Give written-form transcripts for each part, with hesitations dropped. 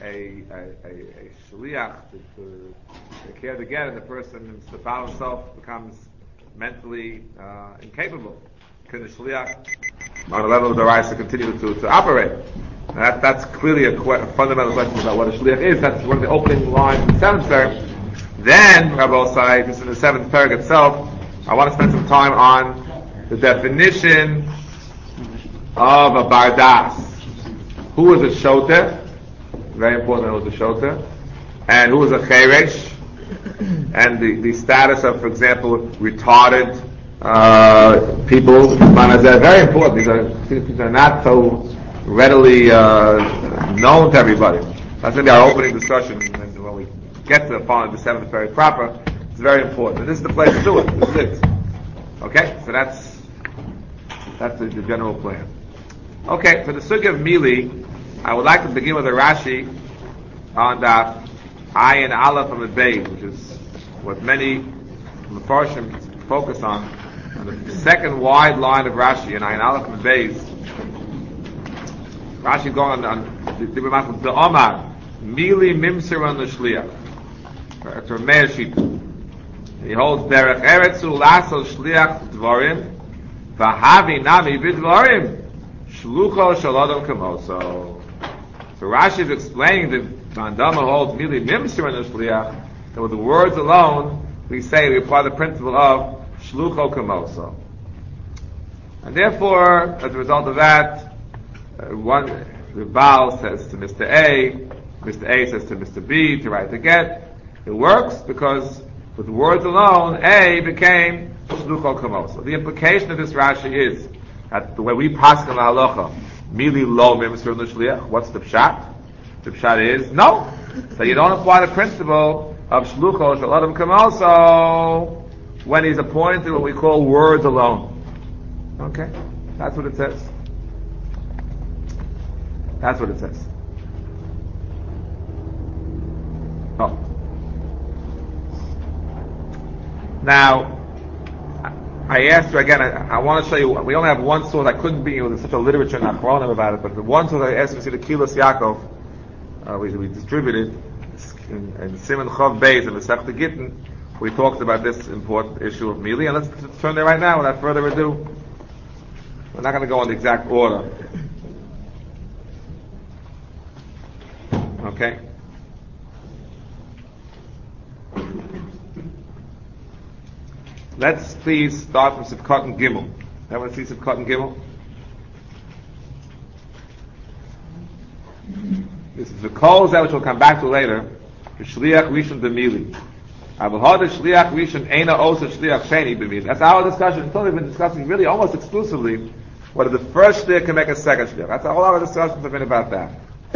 a shliach to care to get, and the person, the Baal himself, becomes mentally incapable. Can the shliach, on the level of the Raisa, continue to operate? That's clearly a fundamental question about what a shliach is. That's one of the opening lines in the 7th parak. Then, Rabbi Sai, just in the 7th parak itself, I want to spend some time on the definition of a bardas. Who is a shoter? Very important who is a shoter. And who is a cheresh? And the status of, for example, retarded people. Very important. These are not so readily known to everybody. That's going to be our opening discussion. And when we get to the 7th parak proper, it's very important. And this is the place to do it. This is it. Okay? So that's the general plan. Okay, for the sugya of Mili, I would like to begin with a Rashi on the Ayin Aleph of the Beis, which is what many Mefarshim focus on the second wide line of Rashi in Ayin Aleph of the Beis. Rashi going on the Omar Mili Mimser on the Shliach. It's from Meir Shita. He holds Derech Eretzu Lasso Shliach Dvarim Vahavi Nami Bidvarim Shlucho Shalodom Kamoso. So Rashi is explaining that Bandama holds Mili Mimser on the Shliach, that with the words alone we apply the principle of Shlucho Kamoso. And therefore, as a result of that, the Baal says to Mr. A says to Mr. B to write the get. It works because with the words alone, A became Shlucho Kamoso. The implication of this Rashi is that the way we paskin la halacha, Mili lo mimser l'shliach. What's the pshat? The pshat is no, that you don't apply the principle of Shlucho Shalodom Kamoso when he's appointed to what we call words alone. Okay, that's what it says. That's what it says. Oh. Now, I asked her again, I want to show you, we only have one source, I couldn't be, there's such a literature in Achronim about it, but the one source I asked you to see the Kilos Yaakov, we distributed, in Simon Chav Beis, in the Masechta Gittin, we talked about this important issue of Mili, and let's turn there right now without further ado. We're not going to go in the exact order. Okay? Let's please start from Sivkot and Gimel. Everyone see Sivkot and Gimel? This is the call that which we'll come back to later. The Shliach Rishon B'Mili. Avahad Shliach Rishon Eina Osa Shliach Sheni B'Mili. That's our discussion. Until we've been discussing really almost exclusively whether the first Shliach can make a second Shliach. That's all our discussions have been about that.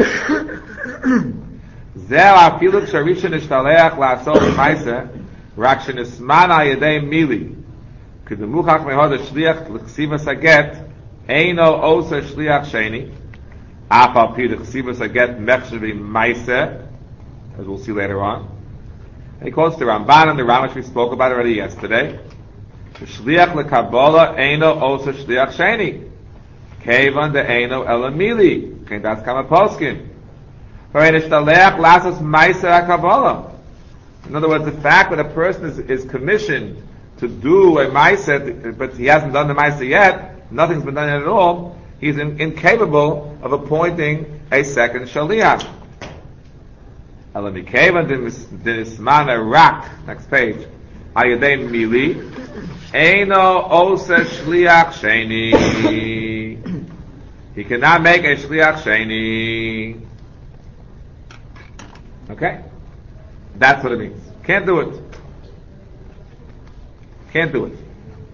Zer Afiluk Sharishon Ishtaleach La'asol B'Maiseh Rak shenisman al yedei mili, k'demuchach mehod shliach l'chsivas haget, eino osa shliach sheni, af al pi l'chsivas haget mechshavi maiseh, as we'll see later on. And he quotes the Ramban and the Rambam, which we spoke about already yesterday. Shliach l'kabbalah eino osa shliach sheni, kevan de eino ela mili, okay, that's kama poskin. For ein ishtaleach lasos maiseh ha-kabbalah. In other words, the fact that a person is commissioned to do a ma'aseh, but he hasn't done the ma'aseh yet, nothing's been done yet at all, he's incapable of appointing a second shaliach. Next page. Ayadei mili, eino osa shliach sheni. He cannot make a shliach sheni. Okay? That's what it means. Can't do it. Can't do it.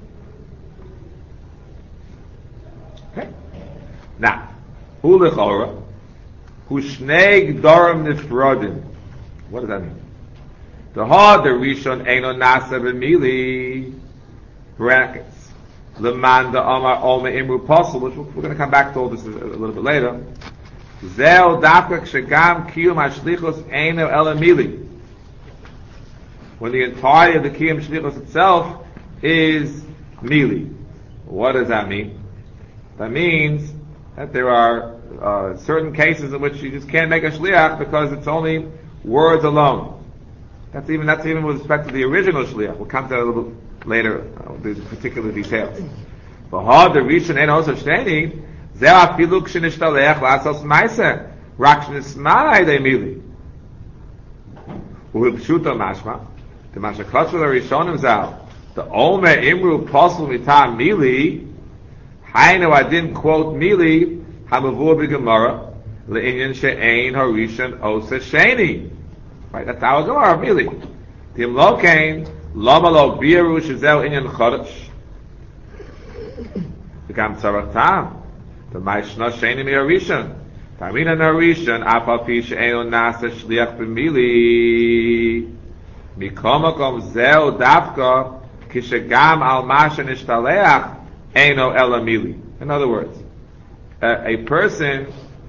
Okay? Now, hu lechora, hu shnei gdorim nifrodim. What does that mean? The hard, the rishon eino nasa b'mili, brackets, leman da omar ome imru posel, which we're going to come back to all this a little bit later. Zeo dafka kshegam kiyum hashlichus eino ela mili. When the entirety of the Kiyum Shlichus itself is Mili. What does that mean? That means that there are certain cases in which you just can't make a shliach because it's only words alone. That's even with respect to the original shliach. We'll come to that a little bit later. There's particular details. V'had the rishon ein also shteni zeh afilu k'shenishtalech lasos ma'aseh rak shenisma'ai de'mili u'hipshuto mashma the mashakot shel harishonim zal the omer imru posel mitam mili hainu I didn't quote mili hamavur b'gemara le'inyan she'ein harishon osa sheni. Right, that's our Gemara, mili. Tim lo kain lama lo biru shezeu inyan chodesh. Become tzarach tam. The ma'ishna sheni mi harishon. Tamina narishon afal pi she'ein nasa shliach b'mili. Mikomakom zeu dafka kishagam al masha nishtaleach eino ela mili. In other words, a person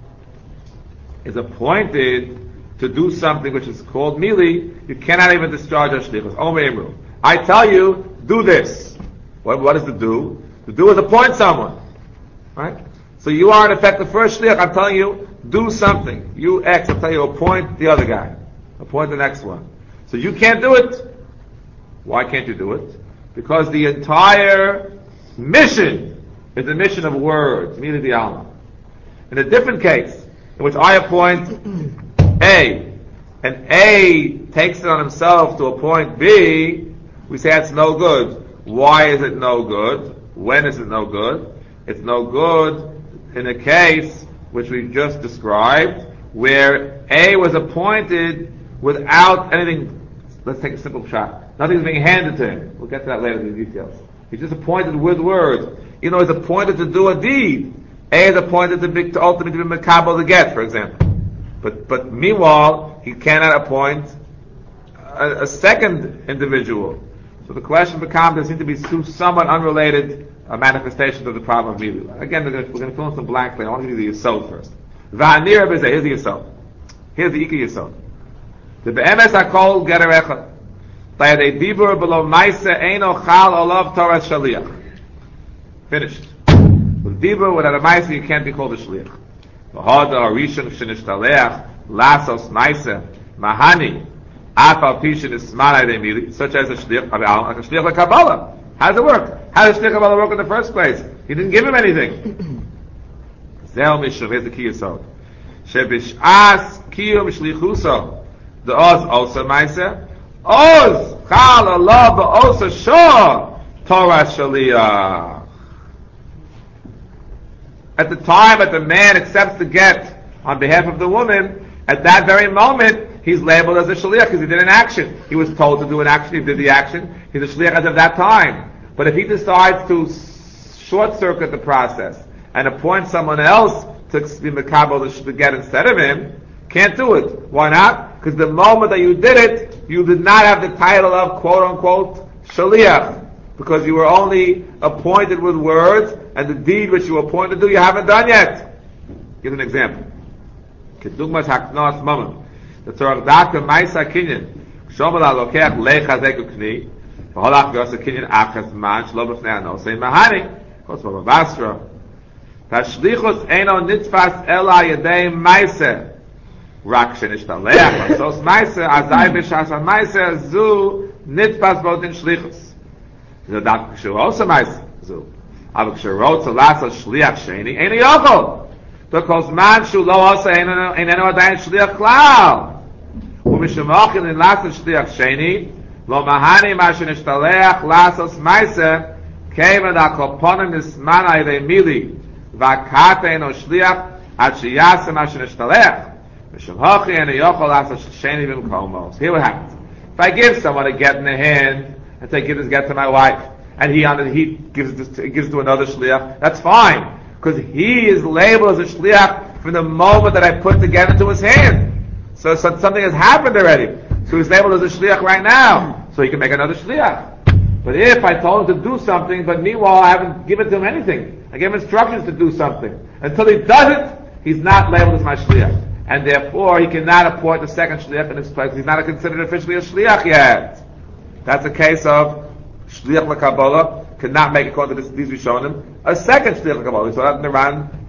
is appointed to do something which is called mili. You cannot even discharge a shlichus. Omer imru. I tell you, do this. What is to do? To do is appoint someone. Right? So you are in effect the first shlich. I'm telling you, do something. You X, I'll tell you, appoint the other guy. Appoint the next one. So you can't do it. Why can't you do it? Because the entire mission is a mission of words, mili di alma. In a different case, in which I appoint A, and A takes it on himself to appoint B, we say it's no good. Why is it no good? When is it no good? It's no good in a case which we just described, where A was appointed without anything. Let's take a simple shot. Nothing's being handed to him. We'll get to that later in the details. He's just appointed with words. He's appointed to do a deed. A is appointed to ultimately be mekabel the get, for example. But meanwhile, he cannot appoint a second individual. So the question becomes, there seems to be somewhat unrelated manifestations of the problem of milu. Again, we're going to fill in some blanks later. I want to give you the yesod first. V'anir b'zeh, here's the yesod. Here's the ikar yesod. The be'emes hakol gerer echad. Tayadei dibur below maise eino chal olav torah shaliach. Finished. With dibur, without a maise, you can't be called a shaliach. V'hada harishon shenishtaleach lasos maise mahani afal pishin ismanai demili, such as a shliach, like a shliach like Kabbalah. How does it work? How does shliach Kabbalah work in the first place? He didn't give him anything. Zel mishum, here's the key yesod. Shebish'as kiyum shlichuso the oz osa maise oz chal Allah ba'osa shor Torah shaliach. At the time that the man accepts the get on behalf of the woman, at that very moment, he's labeled as a shaliach because he did an action. He was told to do an action, he did the action, he's a shaliach as of that time. But if he decides to short-circuit the process and appoint someone else to be mekabel the get instead of him, can't do it. Why not? Because the moment that you did it, you did not have the title of quote-unquote shaliach. Because you were only appointed with words, and the deed which you were appointed to do, you haven't done yet. Give an example. Kedugmas haknas mamon. The Torah daka ma'isa kinyan. Shomel alokech lechazeku kni. V'holach v'yosa kinyan achas man shlo b'fnei anosei mahani. Kos v'basra. Tashlichus eino nitzfas ela yedei ma'isa. Rak shenishtalech asos ma'isa azai b'shas ma'isa zu nitzfas botin shlichus. The doctor should also ma'isa zu. Aber k'sherot z'lasa shliach sheni eino yochol. Because man shu lo also einenu adayin shliach klal. Umishemochin in lasa shliach sheni lo mahani ma shenishtalech lasos ma'isa kevad akoponim nisman ayvei mili v'akata eino shliach ad sheyasa ma shenishtalech Mishemochin eino yochol lasa sheni b'mkomos. Here what happens. If I give someone a get in the hand and say, give this get to my wife, and he gives it to another shliach, that's fine. Because he is labeled as a shliach from the moment that I put the get into his hand. So something has happened already. So he's labeled as a shliach right now. So he can make another shliach. But if I told him to do something, but meanwhile I haven't given to him anything, I gave him instructions to do something. Until he does it, he's not labeled as my shliach. And therefore he cannot appoint the second shliach in his place. He's not considered officially a shliach yet. That's a case of shliach l'Kabbalah cannot make according to these Rishonim a second shliach l'Kabbalah. We saw that in the Ran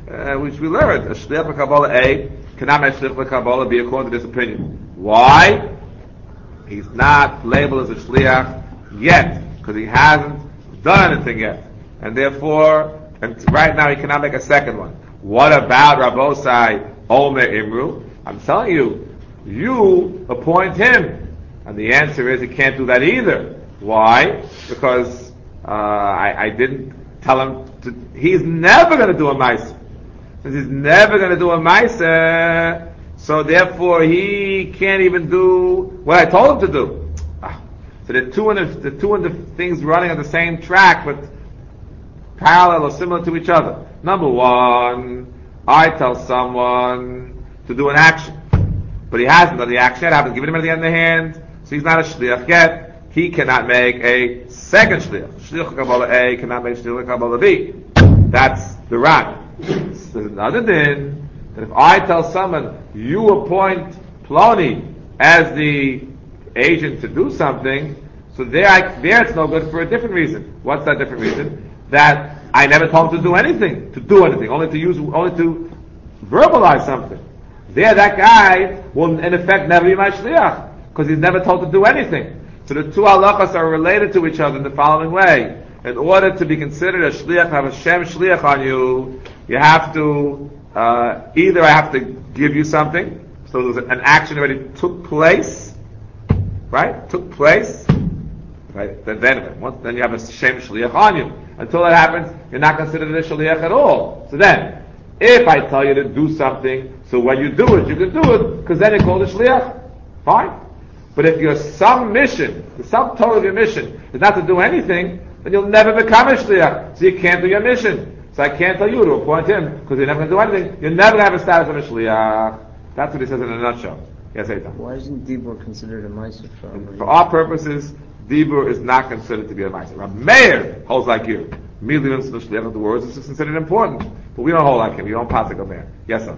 which we learned, a shliach l'Kabbalah A cannot make shliach l'Kabbalah B according to this opinion. Why? He's not labeled as a shliach yet, because he hasn't done anything yet. And therefore, right now he cannot make a second one. What about Rabosai Omer Imru? I'm telling you, you appoint him. And the answer is he can't do that either. Why? Because I didn't tell him he's never going to do a ma'aser. Since he's never going to do a ma'aser, so therefore he can't even do what I told him to do. So the two of the things running on the same track, but parallel or similar to each other. Number one, I tell someone to do an action, but he hasn't done the action yet. I haven't given him anything in the hand, so he's not a shliach yet. He cannot make a second shliach. Shliach Kabbalah A cannot make shliach Kabbalah B. That's the Ran. So there's another din that if I tell someone, you appoint Ploni as the agent to do something, so there it's no good for a different reason. What's that different reason? That I never told him to do anything, only to verbalize something. There, that guy will in effect never be my shliach, because he's never told to do anything. So the two halachas are related to each other in the following way. In order to be considered a shliach, have a shem shliach on you, you have to, either I have to give you something, so there's an action already took place, right? Right? Then you have a shem shliach on you. Until that happens, you're not considered a shliach at all. So then, if I tell you to do something, so when you do it, you can do it, because then you're called a shliach. Fine. But if your sum mission, the sum total of your mission, is not to do anything, then you'll never become a shliach. So you can't do your mission. So I can't tell you to appoint him, because you're never going to do anything. You're never going to have a status of a shliach. That's what he says in a nutshell. Yes, Eitan. Why isn't Dibur considered a ma'aser? For our purposes, Dibur is not considered to be a ma'aser. A mayor holds like you. Immediately the shliach of the words is considered important. But we don't hold like him. We don't pass like a mayor. Yes, sir. That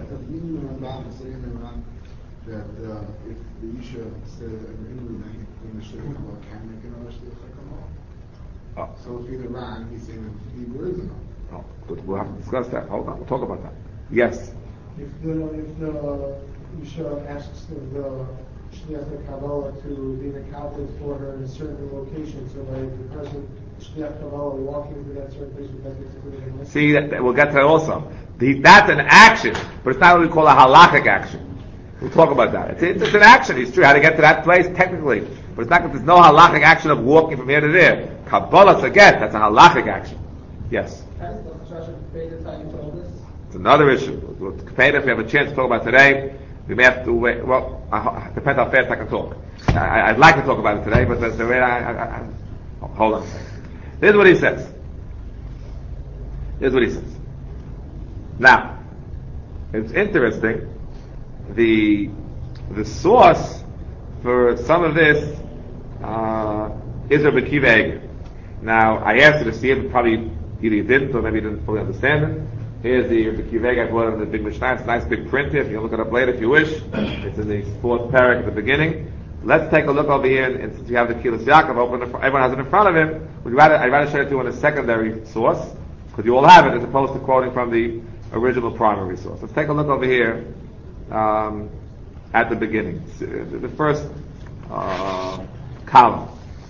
if the Isha says in the shliach can make another shliach. So if he's Ran, he's saying that Dibur is enough. Oh, good. We'll have to discuss that. Hold on. We'll talk about that. Yes. If the Isha asks the Shliach Kabbalah to be the captain for her in a certain location, so by the person Shliach Kabbalah walking to that certain place, would that be considered a ma'aser? See, we'll get to that also. That's an action, but it's not what we call a halachic action. We'll talk about that. It's an action. It's true how to get to that place technically, but it's not. There's no halachic action of walking from here to there. Kabbalah to get, that's a halachic action. Yes. It's another issue. If we have a chance to talk about today, we may have to wait. Well, depends how fast I can talk. I'd like to talk about it today, but the way hold on a second. Here's what he says. Now, it's interesting. The source for some of this is Rabbi Akiva Eiger. Now, I asked you to see it, but probably either you didn't or maybe you didn't fully understand it. Here's the Rabbi Akiva Eiger. I brought it in the big Mishnah. It's a nice big print here. You can look it up later if you wish. It's in the fourth parak at the beginning. Let's take a look over here, and since you have the Kilas Yaakov open, everyone has it in front of him. I'd rather show it to you in a secondary source, because you all have it, as opposed to quoting from the original primary source. Let's take a look over here at the beginning, the first column,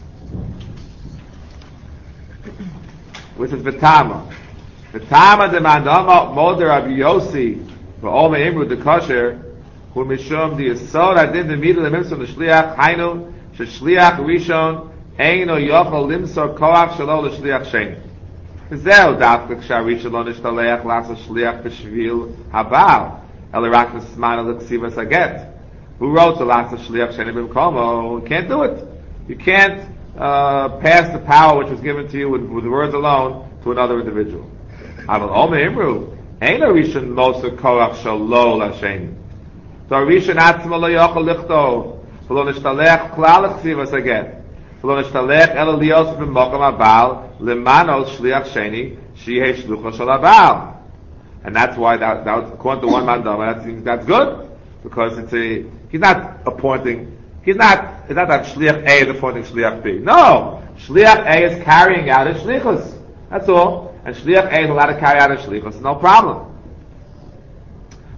which is V'tama. V'tama de mandama moder Rabbi Yossi v'Omer Imru de Kosher hu mishum di yisod adin de middle of himself the shliach hainu shliach rishon eino yochol limsor koach shelo l'shliach sheni. Zeu dafka k'sharishon lo nishtaleach lasa shliach b'shvil habal elirak nismana l'ksivas aget. Who wrote the lasa shliach sheni b'mkomo? You can't do it. You can't pass the power which was given to you with the words alone to another individual. Aval Omer Imru eino rishon moser koach shelo l'sheni. So Rishon Atzma lo yochel lichtov, v'lo nishtalech klal l'chsivas aget, v'lo nishtalech ela lios b'mokom habal lemano shliach sheni shehei shlucho shel habal. And that's why that according to one man that's good, because he's not appointing. It's not that shliach A is appointing shliach B. No, shliach A is carrying out his shlichus. That's all, and shliach A is allowed to carry out his shlichus. No problem.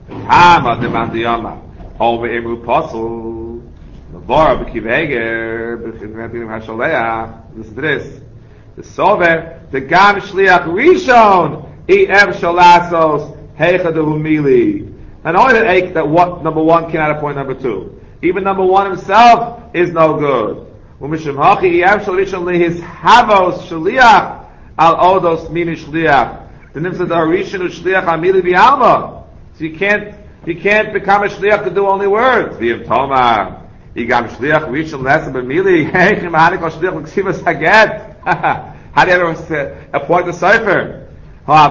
Hama demand yama. Over Imru Posel. Navora b'kiveger b'chivim hasholeach. Listen to this. The sover the gam shliach rishon ev shalasos heicha dehumili. And only that what number one cannot appoint number two. Even number one himself is no good. Umishum hachi ev shal rishon lehis havos shliach al odos mini shliach. The name says the rishon shliach amili bi'alma. So you can't become a shliach to do only words. V'im tomar. Igam shliach rishon lesson b'mili. Hey, chimahani kol shliach l'ksivas haget. How do you ever appoint the cipher? Hey,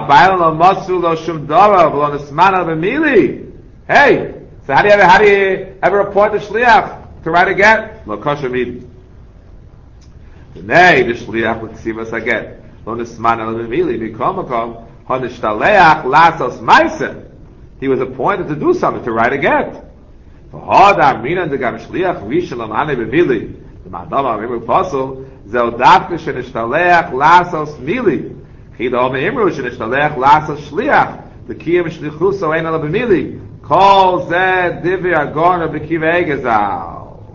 so how do you ever appoint the shliach to write a get? Lo kosher midi. Nay, the shliach l'ksivas haget. Lo nisman al b'mili mikomakom hanishtaleach lasos ma'aseh. He was appointed to do something, to write a get. V'hodam minan degam shliach rishon l'mane b'mili. The madam ha'imru posel zeu dafke shenishtaleach lasos mili. Chidom ha'imru shenishtaleach lasos shliach. The kiyam shlichuso ein ala b'mili. Kol zeh divi agorna b'kiva egezal.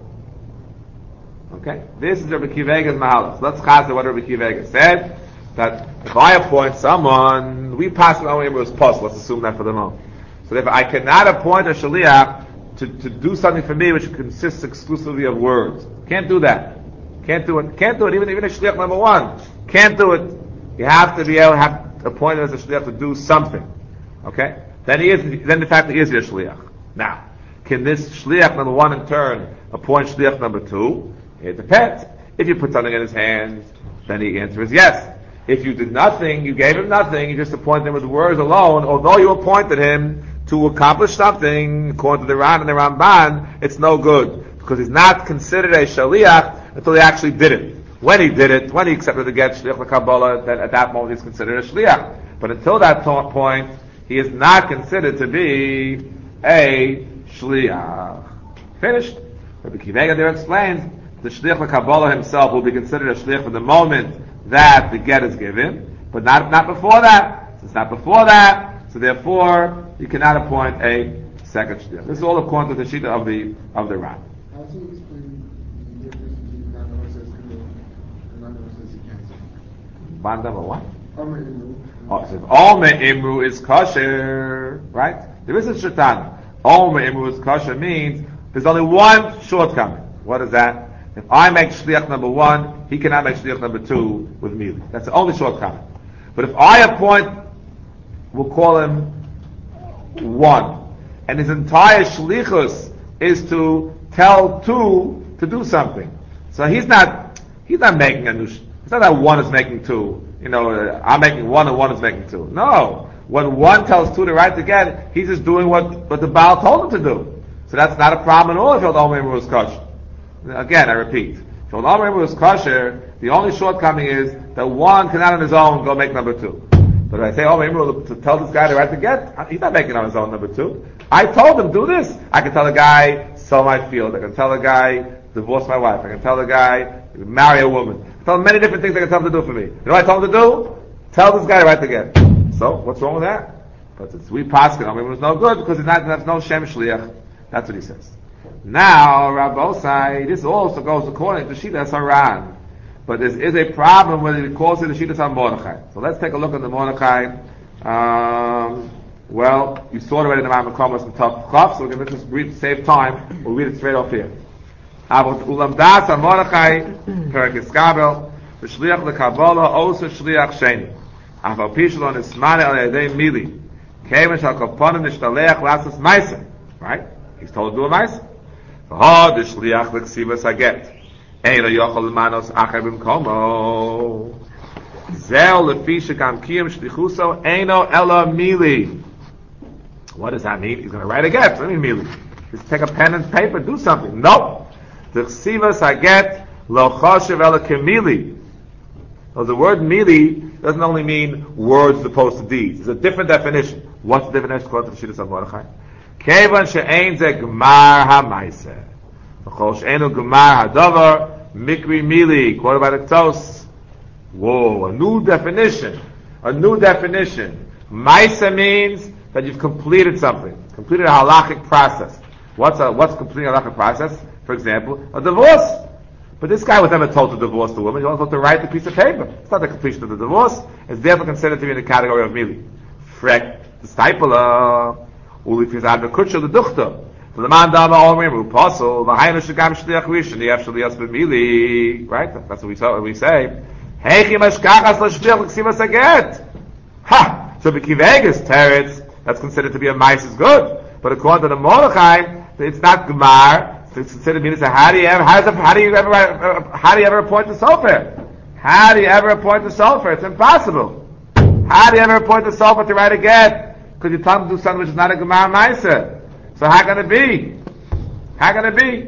Okay? This is Rabbi Kiva Eger's mahalas. Let's chaz what Rabbi Kiva Eger said. That if I appoint someone, we pass it on Imru's post. Let's assume that for the moment. So if I cannot appoint a shaliach to do something for me which consists exclusively of words, can't do that. Can't do it. Even a shaliach number one can't do it. You have to be able to have appointed as a shaliach to do something. Okay? Then in fact he is your shaliach. Now, can this shaliach number one in turn appoint shaliach number two? It depends. If you put something in his hands, then the answer is yes. If you did nothing, you gave him nothing, you just appointed him with words alone, although you appointed him to accomplish something, according to the Ran and the Ramban, it's no good. Because he's not considered a shaliach until he actually did it. When he accepted the get shliach l'Kabbalah, then at that moment he's considered a shliach. But until that point, he is not considered to be a shliach. Finished. Rabbi Kiva Eger there explains, the shliach l'Kabbalah himself will be considered a shliach from the moment that the get is given, but not before that. Since not before that, so therefore you cannot appoint a second shliach. This is all according to the shita of the Ran. How do you explain the difference between Bandama says Imru and Bandama says he can't say? Bandama what? Omer Imru. Oh, it says Omer Imru is kosher, right? There is a shaitan. Omer Imru is kosher means there's only one shortcoming. What is that? If I make shliach number one, he cannot make shliach number two with me. That's the only shortcoming. But if I appoint, we'll call him one, and his entire shlichus is to tell two to do something. So he's not making a new. It's not that one is making two. I'm making one and one is making two. No, when one tells two to write again, he's just doing what the Baal told him to do. So that's not a problem at all if your Omer Imru is kosher. Again, I repeat. If your Omer Imru is kosher, the only shortcoming is that one cannot on his own go make number two. But if I say Omer Imru to tell this guy to write the get, he's not making on his own number two. I told him, do this. I can tell the guy, sell my field. I can tell the guy, divorce my wife. I can tell the guy, marry a woman. I tell him many different things I can tell him to do for me. You know what I told him to do? Tell this guy to write the get. So, what's wrong with that? But it's we paskin, Omer Imru is no good because there's no Shem Shliach. That's what he says. Now, Rabbosai, this also goes according to Shitas Haran. But there is a problem when it calls it the Shitas HaMordechai. So let's take a look at the Mordechai. Well, you saw it already in the Mamakomos and Tav Chav, so we're going to just save time. We'll read it straight off here. Ulam Das HaMordechai, Perek Iskabel, V'shliach l'Kabbalah, Osa Shliach Sheni. Afal Pishalon Ismane Al Yadei Mili. Kemen Shal Koponim Nishtaleach Lasas Maisa. Right? He's told to do a Maisa. The shliach l'ksivas haget. Ein lo yochol l'manos acher b'mkomo. Zeh lefi shekam kiyam shlichuso eino ela mili. What does that mean? He's going to write a get. What do you mean mili? Just take a pen and paper, do something. Nope. The ksivas haget lo choshev ela kemili. So the word mili doesn't only mean words as opposed to deeds. It's a different definition. What's the definition according to the Shittas of Mordechai? Kevan she'ein ze gemar ha'maiseh. V'chol she'einu gemar ha'davar mikri mili. Quoted by the Tos. Whoa, a new definition. Maiseh means that you've completed something. completed a halachic process. What's completing a halachic process? For example, a divorce. But this guy was never told to divorce the woman. He was told to write the piece of paper. It's not the completion of the divorce. It's therefore considered to be in the category of mili. Frek, the stipula, uli fizad the kutshel the duchter. The man dama omrim uposel v'haynu shegam shliach rishon the efshel yas b'mili. Right? That's what we say. Heichi mashkachas l'shliach l'ksivas aget. Ha! So b'kivegas teretz, that's considered to be a mice is good. But according to the Mordechai, it's not gemar. It's considered means how do you ever appoint the sofer? How do you ever appoint the sofer? It's impossible. How do you ever appoint the sofer to write a get? Because you tell him to do something which is not a gemar meiser. So how can it be? How can it be?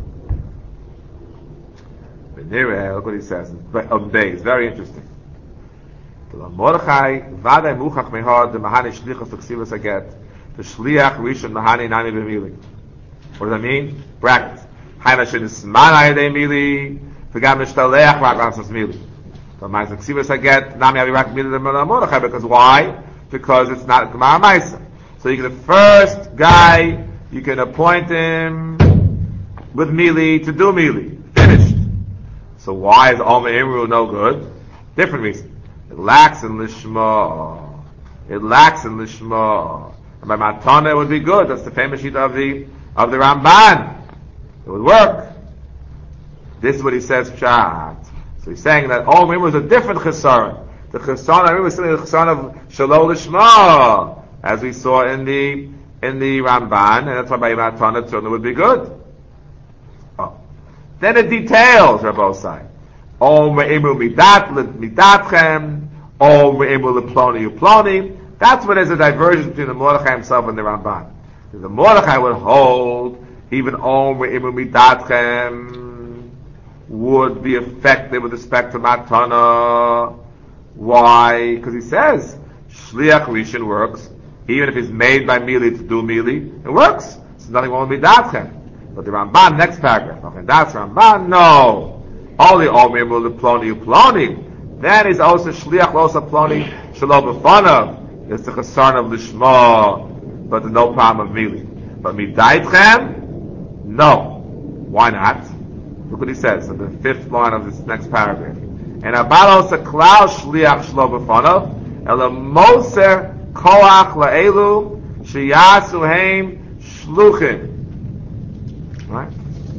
Look what he says. It's very interesting. Mordechai v'adei muchach mehad the mahani shlichus l'ksivas aget the shliach rishon mahani nami b'mili. What does that mean? Brackets. Hayna shenisman ayadei mili v'gam nishtaleach rakas mili. But my ksivas aget nami avirak mili the Mordechai, because why? Because it's not gemara ma'isa. So you can the first guy you can appoint him with mili to do mili. Finished. So why is Omer Imru no good? Different reason. It lacks in lishma. And by matana it would be good. That's the famous sheet of the Ramban. It would work. This is what he says, Pshat. So he's saying that Omer was a different chesaron. The chesaron was simply the chesaron of shalol lishma, as we saw in the Ramban, and that's why by matana it would be good. Oh. Then the details are both sides. Omer Imru midatchem, Omer Imru leploni uploni. That's when there's a divergence between the Mordechai himself and the Ramban. The Mordechai would hold even Omer Imru midatchem would be effective with respect to matana. Why? Because he says shliach rishon works even if he's made by mili to do mili. It works. There's nothing wrong with midatchem. But the Ramban, next paragraph, okay, that's Ramban. No. Only Omer Imru leploni uploni. Then he's also shliach losa ploni shelo b'fanav. It's the chesaron of lishma, but there's no problem of mili. But midaitchem, no. Why not? Look what he says in the 5th line of this next paragraph. And abalos aklal shliach shelo b'fanav ela moser koach laelu sheyasu heim shluchim. Right?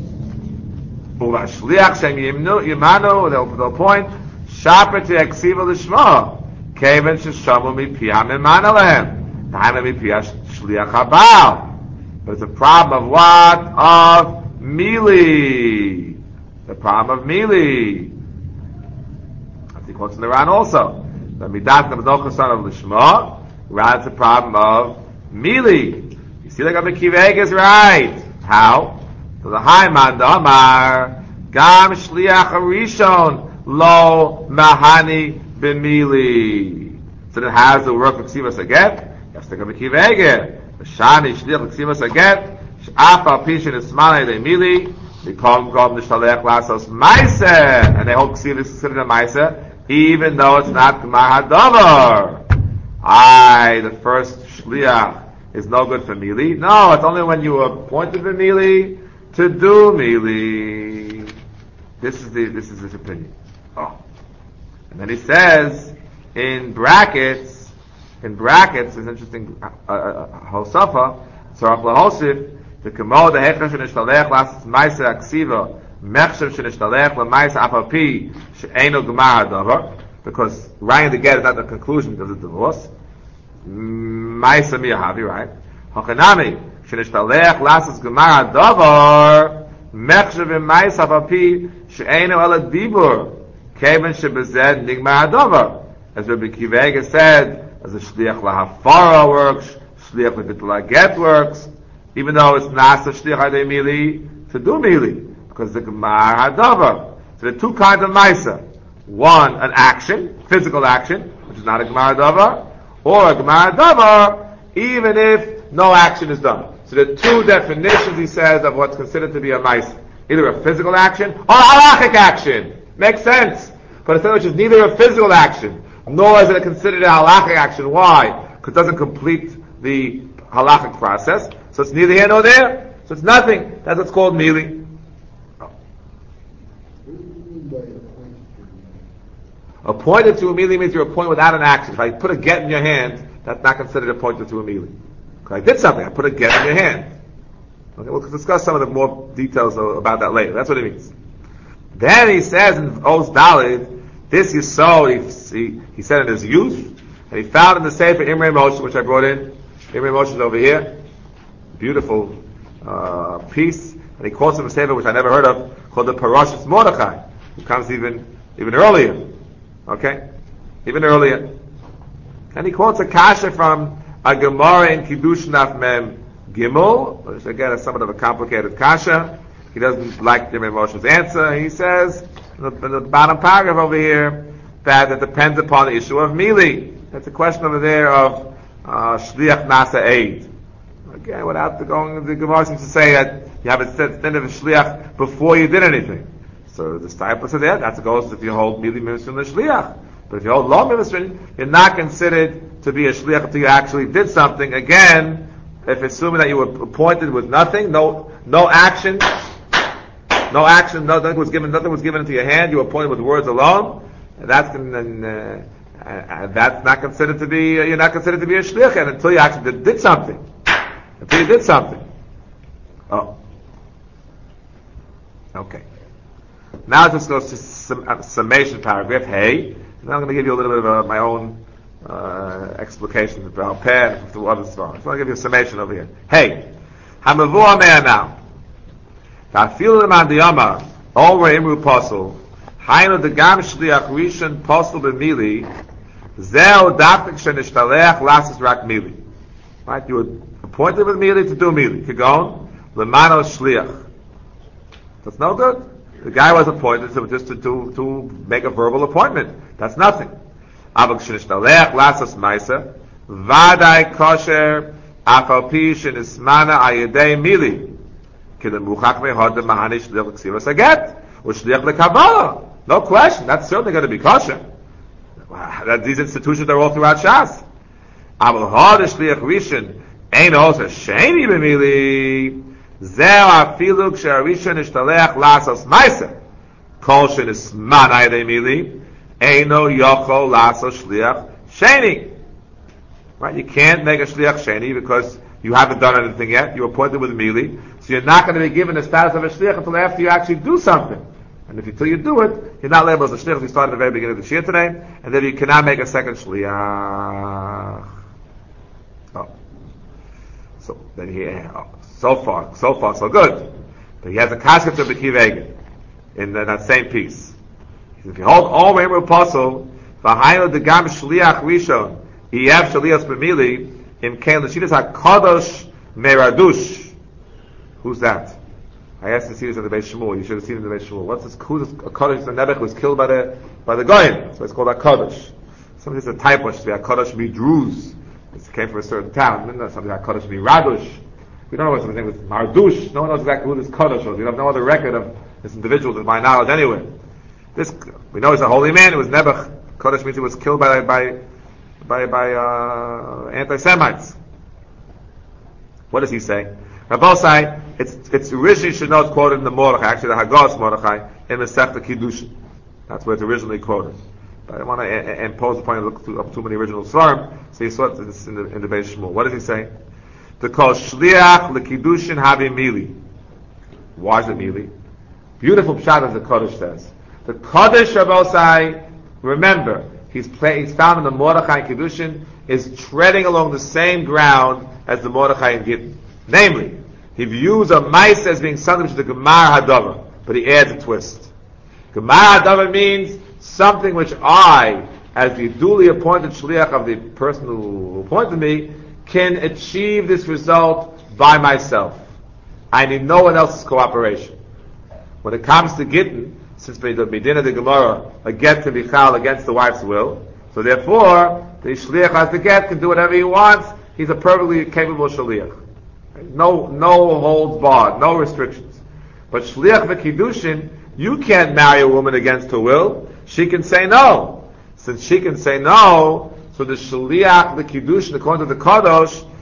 Shliach shem yimanu, they'll point shaper to eksiva lishma keven sheshamu mipiyah mimana lehem ta'ama mipiyah shliach habal. But it's a problem of what? Of mili. The problem of mili. I think what's in the Ran also. The midat is no chesaron of lishma. Rather, it's a problem of mili. You see, like Rabbi Akiva is right. How? So the high man damar gam shliach harishon lo mahani b'mili. So it has the work of ksivas aget. Yes, the Rabbi Akiva. Shani shliach ksivas aget. Sh'af al pishin ismanay de mili. Become gom nishalech lasos ma'aser, and they hold ksivas considered a ma'aser, even though it's not gemar hadavar. The first shliach is no good for mili. No, it's only when you are appointed for mili to do mili. This is his opinion. Oh. And then he says, in brackets, it's interesting, Hosafa, Tzarach lahosif, the kamo the hechra shenishdalech las ma'aser aksiva, mechshav shenishdalech l'ma'aser apapi she'eino gemar hadavar, because writing the get is not the conclusion of the divorce. Ma'aser miyahavi, right? Hachanami, shenishdalech las gemar hadavar, mechshav v'ma'aser apapi she'eino ala dibur, keven shebezed nigmar hadavar. As Rabbi Akiva said, as a shliach lahafara works, shliach l'bitla get works, even though it's not a shliach adei mili to do mili, because the gemar hadavar. So there are two kinds of ma'aser. One, an action, physical action, which is not a gemar hadavar, or a gemar hadavar, even if no action is done. So there are two definitions, he says, of what's considered to be a ma'aser. Either a physical action or a halachic action. Makes sense. But it's which is neither a physical action, nor is it considered a halachic action. Why? Because it doesn't complete the halachic process. So it's neither here nor there. So it's nothing. That's what's called mili. Appointed to a mili means you're appointed without an action. If I put a get in your hand, that's not considered appointed to a mili. Because I did something. I put a get in your hand. Okay, we'll discuss some of the more details about that later. That's what it means. Then he says in Oz Dalid, this you saw, he said in his youth, and he found in the Sefer Imrei Moshe, which I brought in. Imrei Moshe is over here. Beautiful piece. And he quotes from a Sefer which I never heard of, called the Parashas Mordechai, who comes even earlier. Okay? Even earlier. And he quotes a kasha from a Gemara in Kiddush Naf Mem Gimel, which again is somewhat of a complicated kasha. He doesn't like Imrei Moshe's answer. He says, in the bottom paragraph over here, that it depends upon the issue of mili. That's a question over there of shliach nasa aid. Again, without going, the Gemara seems to say that you have a stand of a shliach before you did anything. So the disciple said, yeah, that goes if you hold mili ministry the shliach. But if you hold law ministry, you're not considered to be a shliach until you actually did something. Again, if assuming that you were appointed with nothing, no action, nothing was given into your hand, you were appointed with words alone, and that's not considered to be, you're not considered to be a shliach, and until you actually did something. Until you did something. Oh. Okay. Now let's just go to summation paragraph, hey, and then I'm going to give you a little bit of my own explication about Peh and through other svarim. So I'll give you a summation over here. Hey, Hamavu Ameh now. Ta'afilu leman diyama, all were imru posel, haynu degam shliach rishon posel b'mili, zeo dafik shenishtalech lasis rak mili. Right, you were appointed with mili to do mili. Kigon, lemano shliach. That's no good. The guy was appointed just to make a verbal appointment. That's nothing. Avak shenishtalech lasis maisa, vadai kosher, afal pi shenismana ayedei mili. No question, that's certainly going to be kosher. These institutions are all throughout Shas. Ain't also sheni b'mili. Zeh afilu k'sharishon ishtalech lasos ma'aser. Kol shenisman ayedei mili. Eino yochol lasos shliach sheni. Right? You can't make a shliach sheni because you haven't done anything yet. You're appointed with mili. So you're not going to be given the status of a shliach until after you actually do something. And until you do it, you're not labeled as a shliach. We started at the very beginning of the shir today, and then you cannot make a second shliach. Oh. So then so far so good. But he has a kasket of the Kivegin in that same piece. If you hold all way apostle, v'hayno degam shliach rishon, iev shliach b'mili, im kein l'shidas hakadosh meradush. Who's that? I asked to see this in the Beis Shmuel. You should have seen it in the Beis Shmuel. Who's this Kodesh? The Nebuch was killed by the Goyim. So it's called HaKadosh. Something is a typo. It should be HaKadosh Midruz. This came from a certain town. Something HaKadosh Miradush. We don't know what something was Mardush. No one knows exactly who this Kodesh was. We have no other record of this individual to my knowledge anyway. We know he's a holy man. It was Nebuch. Kodesh means he was killed by anti-Semites. What does he say? Rabbosai, it's originally should know it's quoted in the Mordechai, actually the Hagos Mordechai, in the Sechta Kiddushin. That's where it's originally quoted. But I don't want to impose upon you to look up too many original svarim, so you saw it in the Beis Shmuel. What does he say? To call Shliach L'Kiddushin Havi Mili. Why is it Mili? Beautiful pshat as the Kodesh says. The Kodesh Rabbosai, remember, he's found in the Mordechai and Kiddushin, is treading along the same ground as the Mordechai and Gittin. Namely, he views a mice as being something which is the Gemar Hadavar, but he adds a twist. Gemar Hadavar means something which I, as the duly appointed shliach of the person who appointed me, can achieve this result by myself. I need no one else's cooperation. When it comes to Gittin, since the Medina of the Gemara, a get can be chal against the wife's will, so therefore, the shliach as the get can do whatever he wants, he's a perfectly capable shliach. No holds barred, no restrictions. But shliach v'kiddushin, you can't marry a woman against her will. She can say no. Since she can say no, so the shliach v'kiddushin, according to the Kadosh,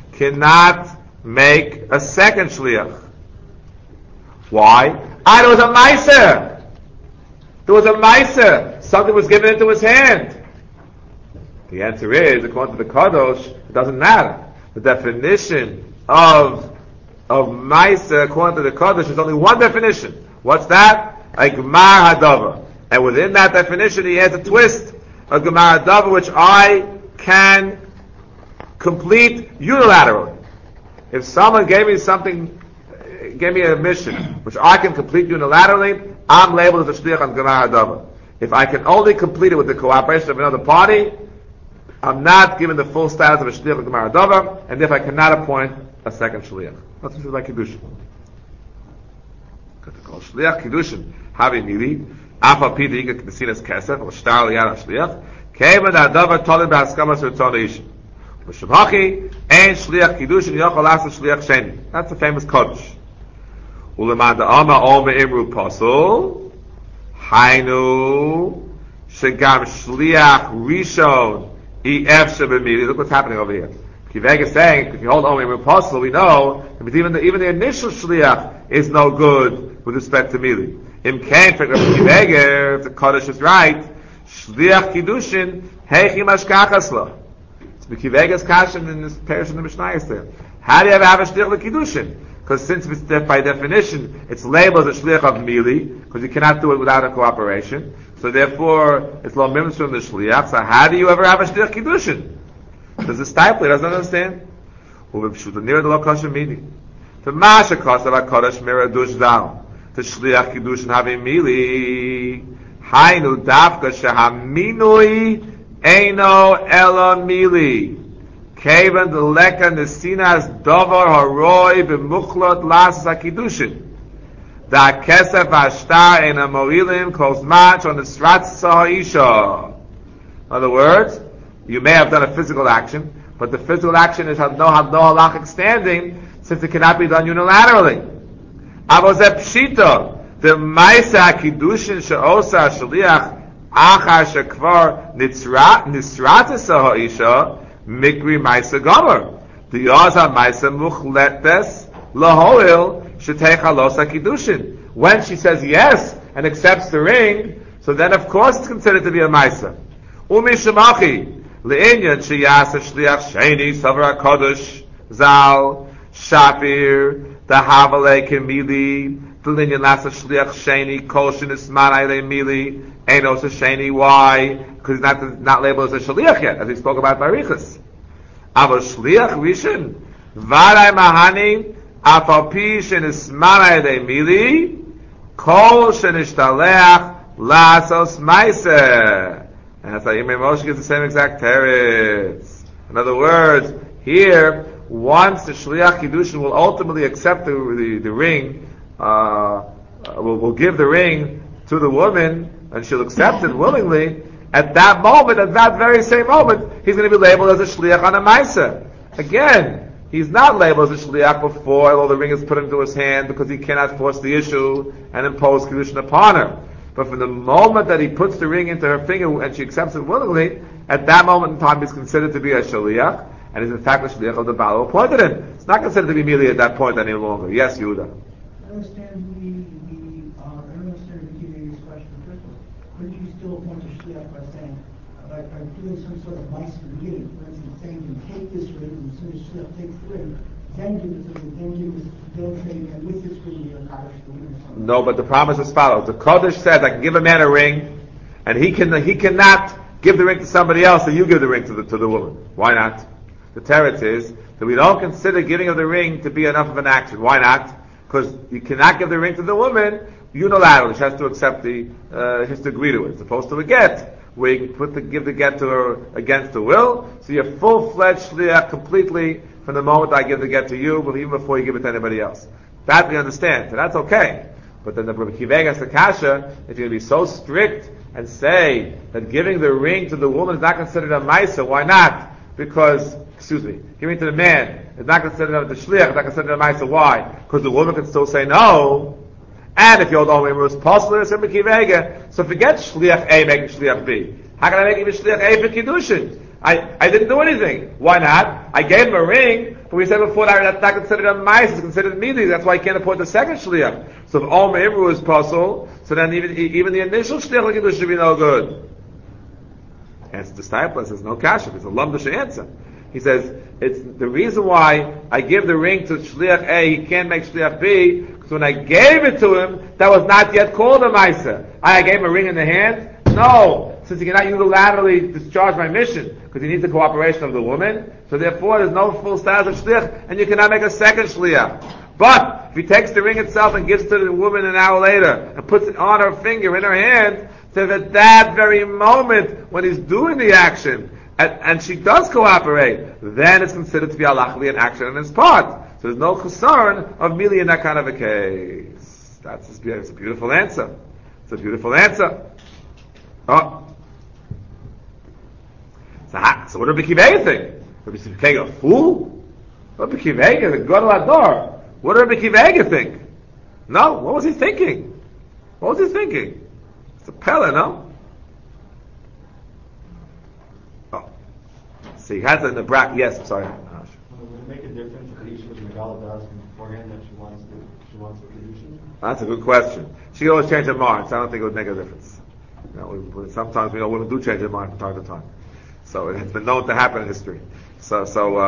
cannot make a second shliach. Why? There was a meiser. There was a meiser. Something was given into his hand. The answer is, according to the Kadosh, it doesn't matter. The definition of meiser, according to the Kadosh, is only one definition. What's that? A gemar hadavar. And within that definition, he has a twist. A gemar hadavar, which I can complete unilaterally. If someone gave me a mission, which I can complete unilaterally, I'm labeled as a shliach on gemar hadavar. If I can only complete it with the cooperation of another party, I'm not given the full status of a shliach on gemar hadavar, and if I cannot appoint a second shliach. That's what it's like kiddushin. Shliach kiddushin havi mili, afa pi diga k'desinas kesef or shtar liyad shliach, kevan hadavar tolim b'haskamas v'tzon ish. V'shavhachi ein shliach kiddushin yochol asa shliach sheni. That's the famous kodesh. Uleman da'ama ol me'imru pasul, hainu shegam shliach rishon ef shebemili. Look what's happening over here. Kiveg is saying, if you hold only impossible, we know that even the initial shliach is no good with respect to mili. Im kain for Kiveg, if the Kodesh is right, shliach kiddushin heichim ashkachasla. It's the Kiveg's kashan in this parish in the Mishnah is there. How do you ever have a shliach kiddushin? Because since it's, by definition it's labeled as a shliach of mili, because you cannot do it without a cooperation. So therefore, it's lo mitzvah from the shliach. So how do you ever have a shliach kiddushin? Does the stipler doesn't understand? Near the lo kosher meaning. The masha kosav hakodesh miradush down. The shliach kiddushin having mili. Hainu dafka shehaminui eino ela mili. Kevan the leka nesinas dovar haroi b'muchlot las hakidushin. Da kesef ashtar eina moilim kos match on the stratza ha'isha. In other words, you may have done a physical action, but the physical action has no halachic standing since it cannot be done unilaterally. Avozeh pshita, the ma'isa kiddushin she'osa shaliach achar shekvar nisrates ha'isha mikri ma'isa gomer. The yaza ma'isa muchletes lahoil shetei chalosa kiddushin. When she says yes and accepts the ring, so then of course it's considered to be a ma'isa. Umi shemachi. Le'inyan sheyas shliach sheni savar kodesh zal shafir the havale kemili the linyan las shliach sheni koshin isman ayle mili enos sheni. Why? Because he's not labeled as a shliach yet, as we spoke about barichas. Ava shliach rishon varay mahani afal pi shen isman ayle mili kol shen ishtaleach lasos meiser. And that's how Yimei Moshe gives the same exact teretz. In other words, here, once the Shliach Kiddushin will ultimately accept the ring, will give the ring to the woman, and she'll accept it willingly, at that moment, at that very same moment, he's going to be labeled as a Shliach on a Maisa. Again, he's not labeled as a Shliach before, although the ring is put into his hand, because he cannot force the issue and impose Kiddushin upon her. But from the moment that he puts the ring into her finger and she accepts it willingly, at that moment in time he's considered to be a shaliach, and is in fact a shaliach of the Baal who appointed him. It's not considered to be merely at that point any longer. Yes, Yehuda. I understand I don't understand the beginning of this question. First of all, couldn't you still appoint a shaliach by saying, by doing some sort of mice in the beginning, for instance, saying you take this ring, and as soon as shaliach takes the ring, then give it to him, then give it to him, and with this ring you're a Kaddish to him. No, but the promise is as follows. The Kodesh said, I can give a man a ring, and he cannot give the ring to somebody else, and you give the ring to the woman. Why not? The teretz is that we don't consider giving of the ring to be enough of an action. Why not? Because you cannot give the ring to the woman unilaterally. She has to accept she has to agree to it. It's opposed to a get, where you can give the get to her against her will. So you're full-fledged shliach completely from the moment I give the get to you, but even before you give it to anybody else. That we understand. So that's okay. But then the Kiveg has the kasha, if you're going to be so strict and say that giving the ring to the woman is not considered a maisa, why not? Because, giving to the man is not considered a shliach, it's not considered a maisa. Why? Because the woman can still say no. And if you're the only was possible, so forget shliach A making shliach B. How can I make even shliach A for kiddushin? I didn't do anything. Why not? I gave him a ring, but we said before that's not considered a mice, it's considered mili. That's why I can't appoint the second shliach. So if Omer Ivru is puzzle, so then even the initial shliach l'kiddush should be no good. Answer the disciple says no kasha. It's a lamdash answer. He says it's the reason why I give the ring to shliach A. He can't make shliach B because when I gave it to him, that was not yet called a ma'aser. I gave him a ring in the hand. No, since he cannot unilaterally discharge my mission because he needs the cooperation of the woman. So therefore, there's no full status of shliach, and you cannot make a second shliach. But if he takes the ring itself and gives it to the woman an hour later and puts it on her finger in her hand, so that that very moment when he's doing the action and she does cooperate, then it's considered to be halachically an action on his part. So there's no concern of mili in that kind of a case. It's a beautiful answer. It's a beautiful answer. Oh. So what did Rabbi Akiva Eiger think? Rabbi Akiva Eiger, a fool? Rabbi Akiva Eiger, the God of Ador. What did Rabbi Akiva Eiger think? No, what was he thinking? What was he thinking? It's a pella, no? Oh. So he has it in the bracket. Yes, I'm sorry. Would it make a difference if Isha was Megala to ask him beforehand that she wants the Kedushin? That's a good question. She can always change her mind, so I don't think it would make a difference. You know, sometimes we know women do change their mind from time to time. So it has been known to happen in history. Yeah,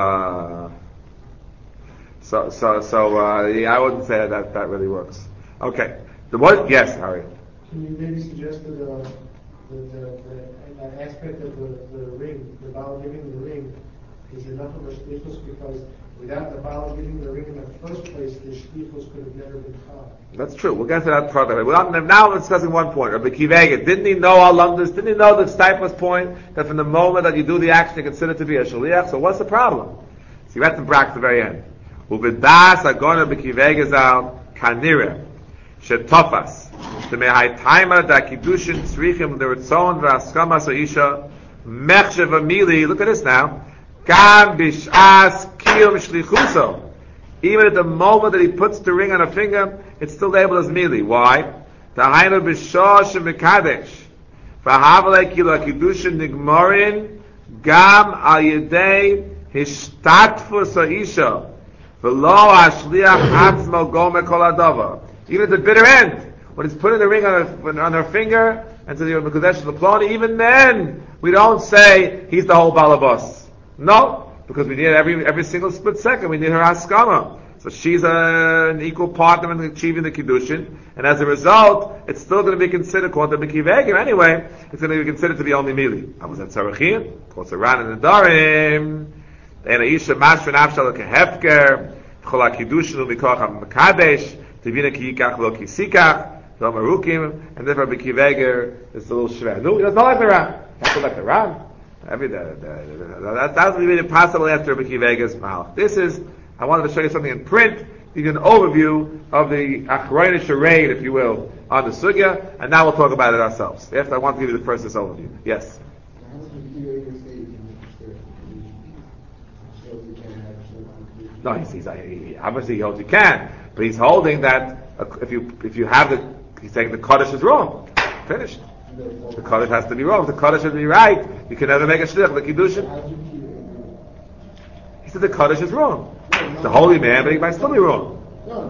I wouldn't say that really works. Okay. Yes, Harry. Can you maybe suggest that that aspect of the ring, the Baal giving the ring, is enough of a shlichus because without the Baal giving the ring in the first place, the shlichus could have never been caught. That's true. We'll get to that part of it. Now we're discussing one point. Rabbi Akiva Eiger, didn't he know Alamdus? Didn't he know the disciples' point that from the moment that you do the action, you consider it to be a shliach? So what's the problem? So you read the bracket at the very end. Ubedas agona Rabbi Akiva Eiger zal kanire shetofas temehai timer da kiddushin tzrichim l'ritzon v'askama so'isha mechshev amili. Look at this now. Gam bishas kiyum shlichuso. Even at the moment that he puts the ring on her finger, it's still labeled as mili. Why? Tahainu b'shosh v'kadesh v'havalei kilo kiddushin nigmorin gam al yedei hishtatfu so'isha v'lo hashliach atzmo gome kol adava. Even at the bitter end, when he's putting the ring on her finger and to the Mekadesh of the Ploni, even then we don't say he's the whole balabas. No, because we need every single split second we need her askama. So she's an equal partner in achieving the kiddushin, and as a result, it's still going to be considered called the Akiva anyway. It's going to be considered to be only mili. I was at Sarachin, of course, around in the Darim. And Aisha Mashvin Afshal Kehefker, Chola Kiddushin Umikoch Mekadesh. Tivina Kiyikach Lo Kisikach, Marukim, and therefore Rabbi Akiva Eiger is a little shver. No, he does not like the Ram. He has to like the Ram. That's really impossible after Rabbi Akiva Eiger's Malach. This is, I wanted to show you something in print, give you an overview of the Achrayna charade, if you will, on the Sugya, and now we'll talk about it ourselves. After I want to give you the first overview. Yes? No, he obviously holds you can, but he's holding that if you have he's saying the Kaddish is wrong. Finished. The Kaddish has to be wrong. If the Kaddish should be right, you can never make a shliach, the Kiddushin. He said the Kaddish is wrong. The holy man, but he might still be wrong.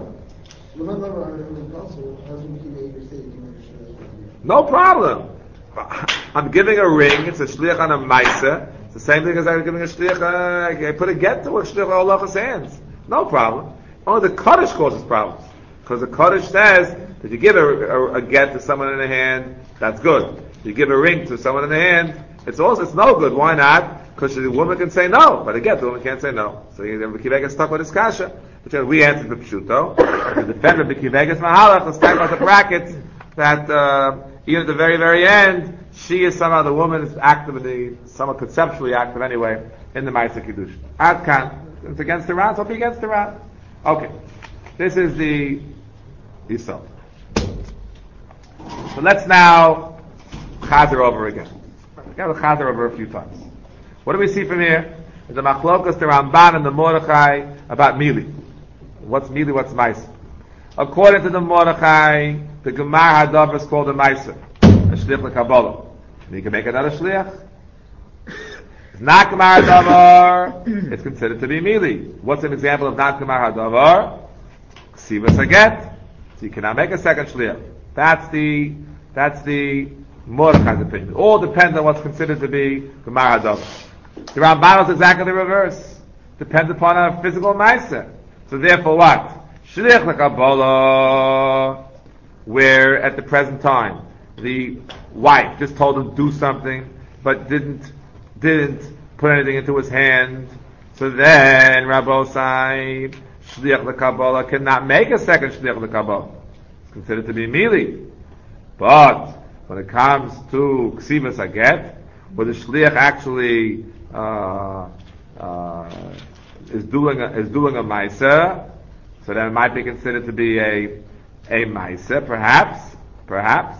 No problem. I'm giving a ring, it's a shliach on a maisa. It's the same thing as I'm giving a shliach, I put a get to a shliach on Allah's hands. No problem. Only the Kaddish causes problems. Because the Kaddish says that you give a get to someone in the hand, that's good. You give a ring to someone in the hand, it's no good. Why not? Because the woman can say no, but again, the woman can't say no. So Rabbi Akiva Eiger stuck with his kasha, which we answered the pshuto. To defend Rabbi Akiva Eiger's mahalach, let's talk about the brackets that even at the very, very end, she is somehow the woman is active somewhat conceptually active anyway in the Ma'aser Kiddush. Adkan, it's against the Ran, so be against the Ran. Okay, this is the Yisod. So let's now chazer over again. We got to chazer over a few times. What do we see from here? There's a machlokas, the Ramban and the Mordechai about Mili. What's Mili, what's Meiser? According to the Mordechai, the Gemar Hadav is called a Meiser, a Shlich LeKabbalah. And you can make another Shliach. It's not Gemar Hadavar, it's considered to be Mili. What's an example of not Gemar Hadavar? Ksivas Haget. So you cannot make a second Shliach. That's the Mordechai's opinion. It all depends on what's considered to be Gemar Hadavar. The Ramban is exactly the reverse. Depends upon a physical mindset. So therefore what? Shliach l'Kabbalah, where at the present time, the wife just told him to do something, but didn't put anything into his hand. So then, Rabbosai, Shliach l'Kabbalah cannot make a second Shliach l'Kabbalah. It's considered to be Mili. But, when it comes to Ksivas Haget, where the Shliach actually, is doing a Maisa, so then it might be considered to be a Maisa, perhaps.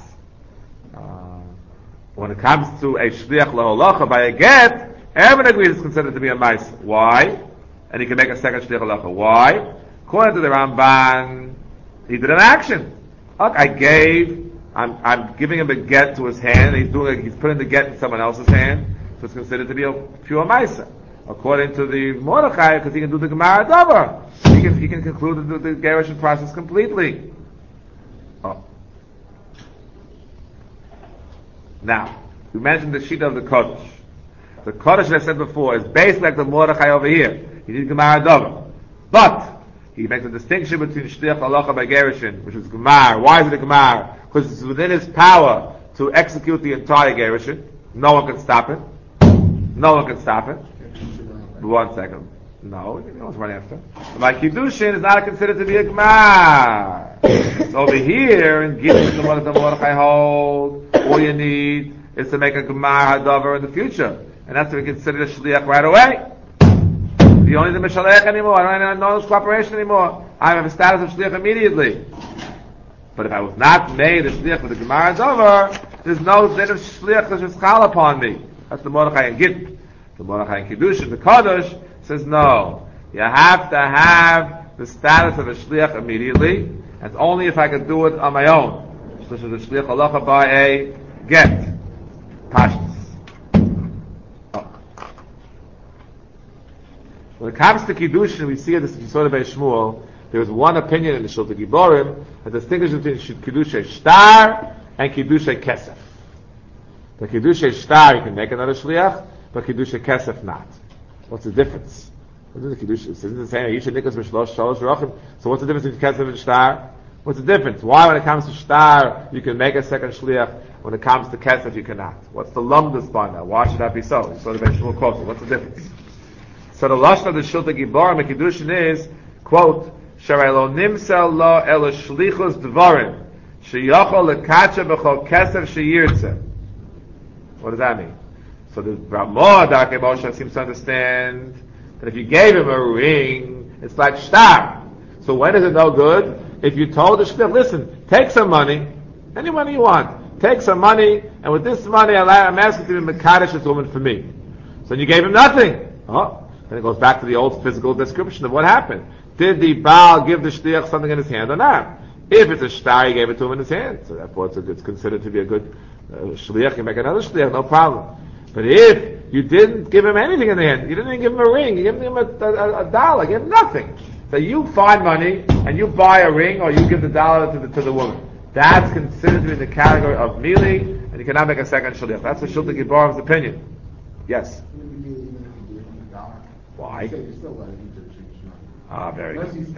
When it comes to a Shliach L'Holacha by a get, everyone agrees it's considered to be a Maisa. Why? And he can make a second Shliach L'Holacha. Why? According to the Ramban, he did an action. Look, I'm giving him a get to his hand, and he's putting the get in someone else's hand, so it's considered to be a pure Maisa. According to the Mordechai, because he can do the Gemara Davar, he can conclude the Gerushin process completely. Oh. Now, we mentioned the Shita of the Kodesh. The Kodesh, as I said before, is basically like the Mordechai over here. He needs Gemara Davar. But, he makes a distinction between Shliach Halacha by Gerushin, which is Gemara. Why is it a Gemara? Because it's within his power to execute the entire Gerushin. No one can stop it. One second. No, you know what's right after. By Kiddushin is not considered to be a Gemar. So over here, in Gittin, the Mordechai hold, all you need is to make a Gemar Hadavar in the future. And that's to be considered a Shliach right away. You don't need the Mishalech anymore. I don't know this cooperation anymore. I have a status of Shliach immediately. But if I was not made a Shliach with the Gemar Hadavar, there's no din of Shliach that is chal upon me. That's the Mordechai in Gittin. The Mordechai in Kiddushin, the Kodesh, says no. You have to have the status of a Shliach immediately, and it's only if I can do it on my own. This is a Shliach Halacha by a get. Pashtus. Oh. When it comes to Kiddushin, we see this in Yisod by Shmuel, there is one opinion in the Shulta Giborim that distinguishes between Kiddushay Shtar and Kiddushay Kesef. The Kiddushay Shtar, you can make another Shliach, but Kiddushay Kesef not. What's the difference? What is the Kiddush? Isn't it saying Yisha Nikas Mishlosh Shalosh Rachim? So what's the difference between Kesef and Shtar? What's the difference? Why when it comes to Shtar you can make a second Shliach, when it comes to Kesef you cannot? What's the lumdus by now? Why should that be so? So the Shmuel quotes it. What's the difference? So the lashon of the Shulta Giborim and Kiddushin is, quote, Sharei lo nimsel lo elo shlichus dvarim sheyachol lekacha b'chol Kesef sheyirtze. What does that mean? So the Ramah Darkei Moshe seems to understand that if you gave him a ring, it's like shtar. So when is it no good? If you told the shliach, listen, take some money, any money you want, take some money, and with this money I'm asking you to mekadesh this woman for me. So you gave him nothing. Oh, then it goes back to the old physical description of what happened. Did the Baal give the shliach something in his hand or not? If it's a shtar, he gave it to him in his hand. So therefore it's considered to be a good shliach. You make another shliach, no problem. But if you didn't give him anything in the hand, you didn't even give him a ring, you gave him a dollar, you gave him nothing. So you find money, and you buy a ring, or you give the dollar to the woman. That's considered to be the category of mili, and you cannot make a second shliach. That's the Shulta Giborim's opinion. Yes? Why? Ah, very good.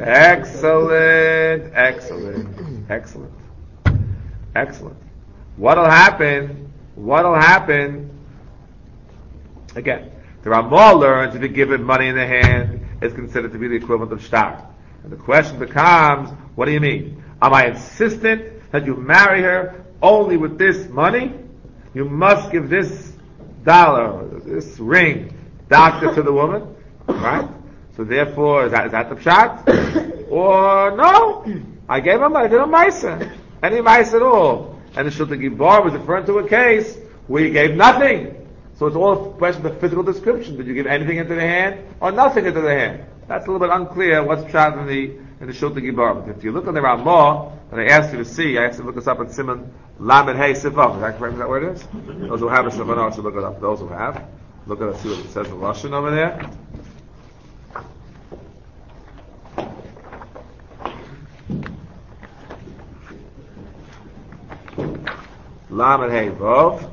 Excellent. What'll happen? Again, the Ramah learns if you give him money in the hand, it's considered to be the equivalent of shtar. And the question becomes, what do you mean? Am I insistent that you marry her only with this money? You must give this dollar, this ring, doctor to the woman, right? So therefore, is that the pshat? Or no? I gave him money, I did a ma'aser, any ma'aser at all. And the Shulta Giborim was referring to a case where you gave nothing. So it's all a question of physical description. Did you give anything into the hand or nothing into the hand? That's a little bit unclear what's pshat in the Shulta Giborim. If you look on the Ramah that I asked you to see, I asked you to look us up in Simon Lamed Hey Sifam. Is that correct? Is that where it is? Those who have a Siman should look it up. Those who have. Look at it, see what it says in Lashon over there. Lamed Hey Vov.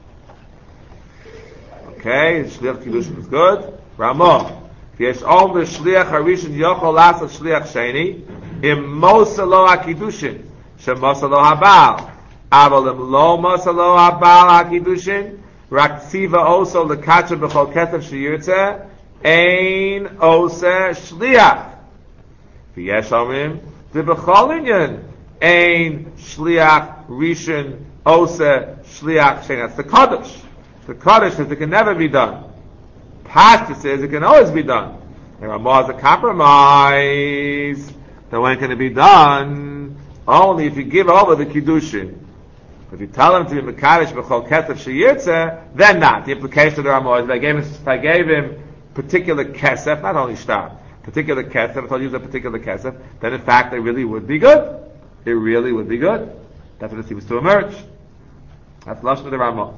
Okay, Shliach Kiddushin is good. Ramah. V'yesh om v'shliach harishon yochol lasot shliach sheni im mosa lo ha-kiddushin shem mosa lo ha-baal aval im lo mosa lo ha-baal ha-kiddushin rak tziva oso l'katcha b'chol ketef sheyirtzeh ein osa shliach v'yesh omim v'b'chol inyan ein shliach rishon osa shliach sheni. That's the Kaddish. The Kaddish says it can never be done. Pastor says it can always be done. There are more as a compromise. Then when can it be done? Only if you give over the Kiddushin. If you tell him to be Mekadosh b'chol ketef sheyirtzeh, then not. The implication of the Ramah is if I gave him particular kesef, not only shtar, particular kesef, if I use a particular kesef, then in fact it really would be good. It really would be good. That's what it seems to emerge. That's Lashon of the Ramah.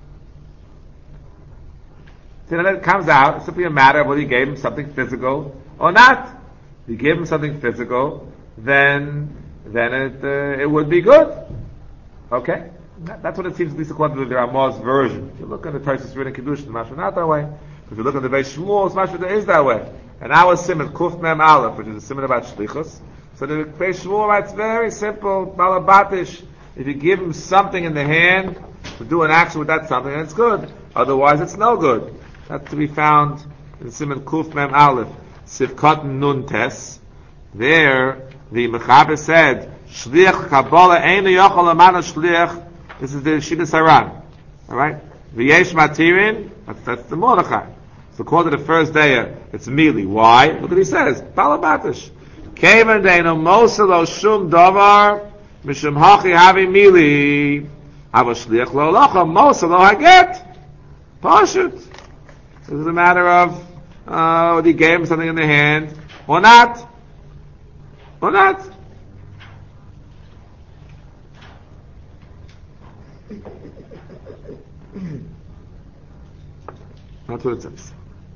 So then it comes out, it's simply a matter of whether you gave him something physical or not. If you give him something physical, then it would be good. Okay? That's what it seems, at least according to the Ramah's version. If you look at the Taisus written in Kedushin, it's mashma not that way. If you look at the Beis Shmuel, it's mashma is that way. And our simon, Kuf Mem Aleph, which is a simon about Shlichus. So the Beis Shmuel writes very simple, Balabatish. If you give him something in the hand, to do an action with that something, then it's good. Otherwise, it's no good. That's to be found in Simon Kuf Mem Aleph, Sivkot Nun Tes. There, the Mechaber said, Shliach Kabbalah Einu Yochel Amana Shliach. This is the Shida Saran. Alright? V'yesh Matirin, that's the Mordechai. So called it the first day, it's Mili. Why? Look what he says. Balabatish. Kevan Deino Moselo Shum Davar, Mishum Hachi Havi Mili. Ava Shliach Lo Locha, Moselo Haget. Pashut. This is a matter of whether he gave him something in the hand or not. Or not. That's what it says.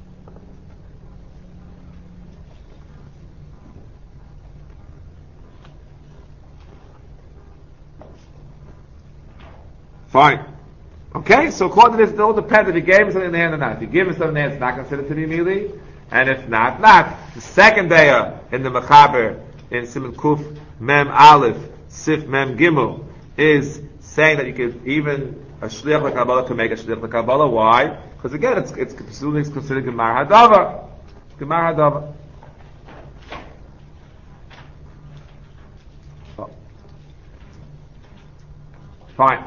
Fine. Okay, so according to this, it all depends if you gave him something in the hand or not. If you give him something in the hand, it's not considered to be immediately. And if not, not. The second day in the Mechaber, in Simon Kuf Mem Aleph, Sif Mem Gimel, is saying that you could even, a Shliach LeKabbalah can make a Shliach LeKabbalah. Why? Because again, it's considered Gemar Hadavar. Gemar Hadavar. Oh. Fine.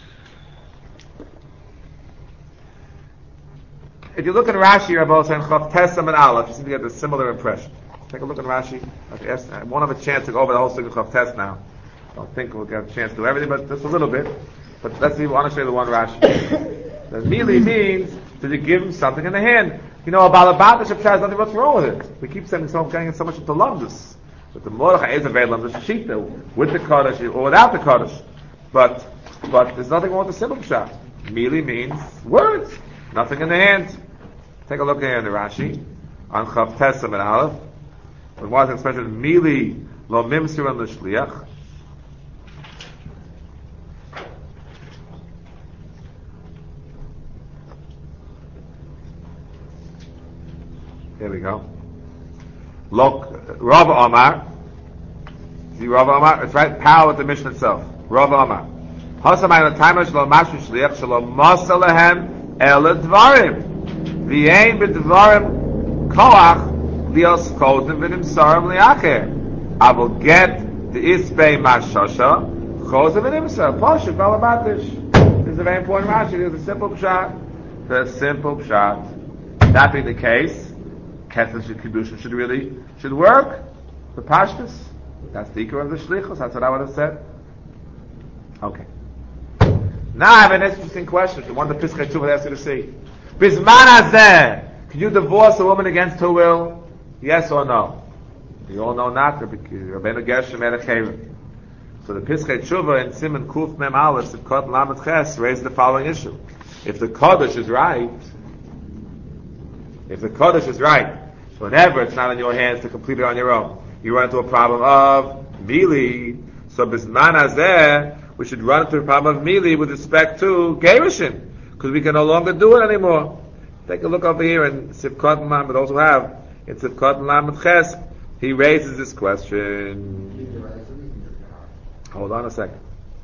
If you look at Rashi, Rabbi saying Chav Tesam and Aleph, you seem to get a similar impression. Take a look at Rashi. I won't have a chance to go over the whole thing of Chav Tes now. I don't think we'll get a chance to do everything, but just a little bit. But let's see, I want to show you the one Rashi. That really means that you give him something in the hand. You know, a Balabatish of Shah, nothing what's wrong with it. We keep saying getting so much into Lumdus. But the Mordechai is a very Lumdus Shita, with the Kaddish or without the Kaddish. But there's nothing wrong with the simple Shah. Mili means words. Nothing in the hand. Take a look here in the Rashi on Chav Tesam and Aleph. But why is the expression Mili lo mimsir on the Shliach? Here we go. Look, Rav Omar. See Rav Omar? It's right. Power with the mission itself. Rav Omar. Hasamay la timer shelo mashu shliach shelo masa lehem el dvarim. V'yein b'dvarim koach lios kodim v'nimsarim liacher. I will get the isbei mashasha chodim v'nimsar. Poshet balabatish. This is a very important Rashi. There's a simple pshat. The simple pshat. That being the case, Ketef Kiddushin should work. The Pashtus. That's the Iker of the Shlichus. That's what I would have said. Okay. Now I have an interesting question. The one the Pischei Teshuvah asks you to see. Bisman hazeh, can you divorce a woman against her will? Yes or no? You all know not. Rabbeinu Gershom Erechevim. So the Pischei Teshuvah in Simon Kuf Mem Aleph Sivkot Lamed Ches raised the following issue. If the Kaddish is right, If the Kodesh is right, whenever it's not in your hands to complete it on your own, you run into a problem of Mili. So Bisman Hazeh, we should run into a problem of Mili with respect to Gerushin, because we can no longer do it anymore. Take a look over here in Sivkot and Lamed, those who have, in Sivkot and Lamed Ches, he raises this question. Hold on a second.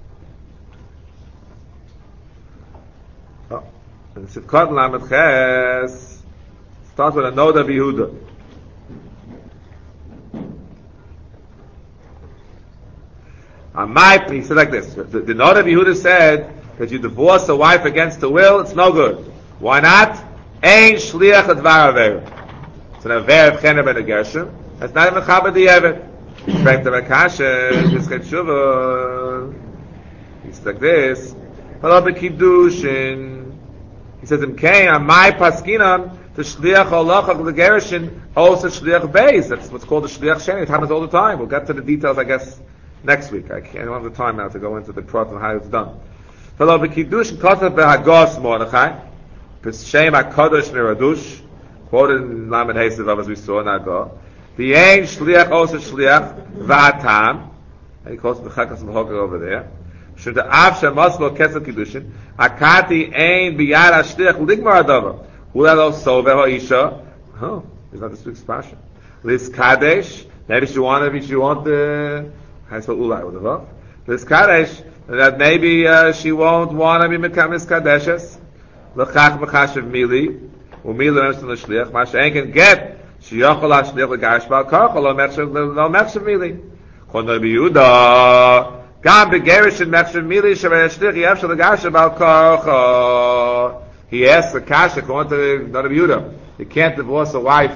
Oh, in Sivkot and Lamed Ches, starts with a Nod of Yehuda. He said like this, the Nod of Yehuda said that you divorce a wife against her will, it's no good. Why not? Ein shliach advar aver. It's an aver of Chener ben Gershom. It's not even chabad the evet. Respect the Rakasha, this Chetshuva. He's like this. Hello, Bekiddushin. He says, Imkei, on my paskinam, the shliach halacha of the Gershon, also shliach beis. That's what's called the shliach sheni. It happens all the time. We'll get to the details, I guess, next week. I don't have the time now to go into the prat and how it's done. Hello, Bekiddushin, kotav behagos Mordechai. B'shem HaKadosh Miradush, quoted in Lamed Hesevav as we saw in Agah. V'yein shliach also shliach v'atam. And he calls it B'chakas B'hoker over there. Shum ta'af she'maslo kesel kiddushin. Akati ein b'yad ha'shliach ligmar adava. Ulalo sover ha'isha. Oh, is not this week's passion. Lis kadesh. Maybe she want the, how you spell ulai with the vav? Lis kadesh. That maybe she won't want to be mekamis kadeshes. L'chach b'chashav mili, u'mili l'emshin l'shliach, ma she'en can get, she'yochol ha'shliach l'garish ba'al karcha, lo mechshav mili. Kon Rabbi Yehuda, gam b'gerishin mechshav mili, shavei ha'shliach, yevshel l'garish ba'al karcha. He asks the kasha, according to Rabbi Yehuda, you can't divorce a wife,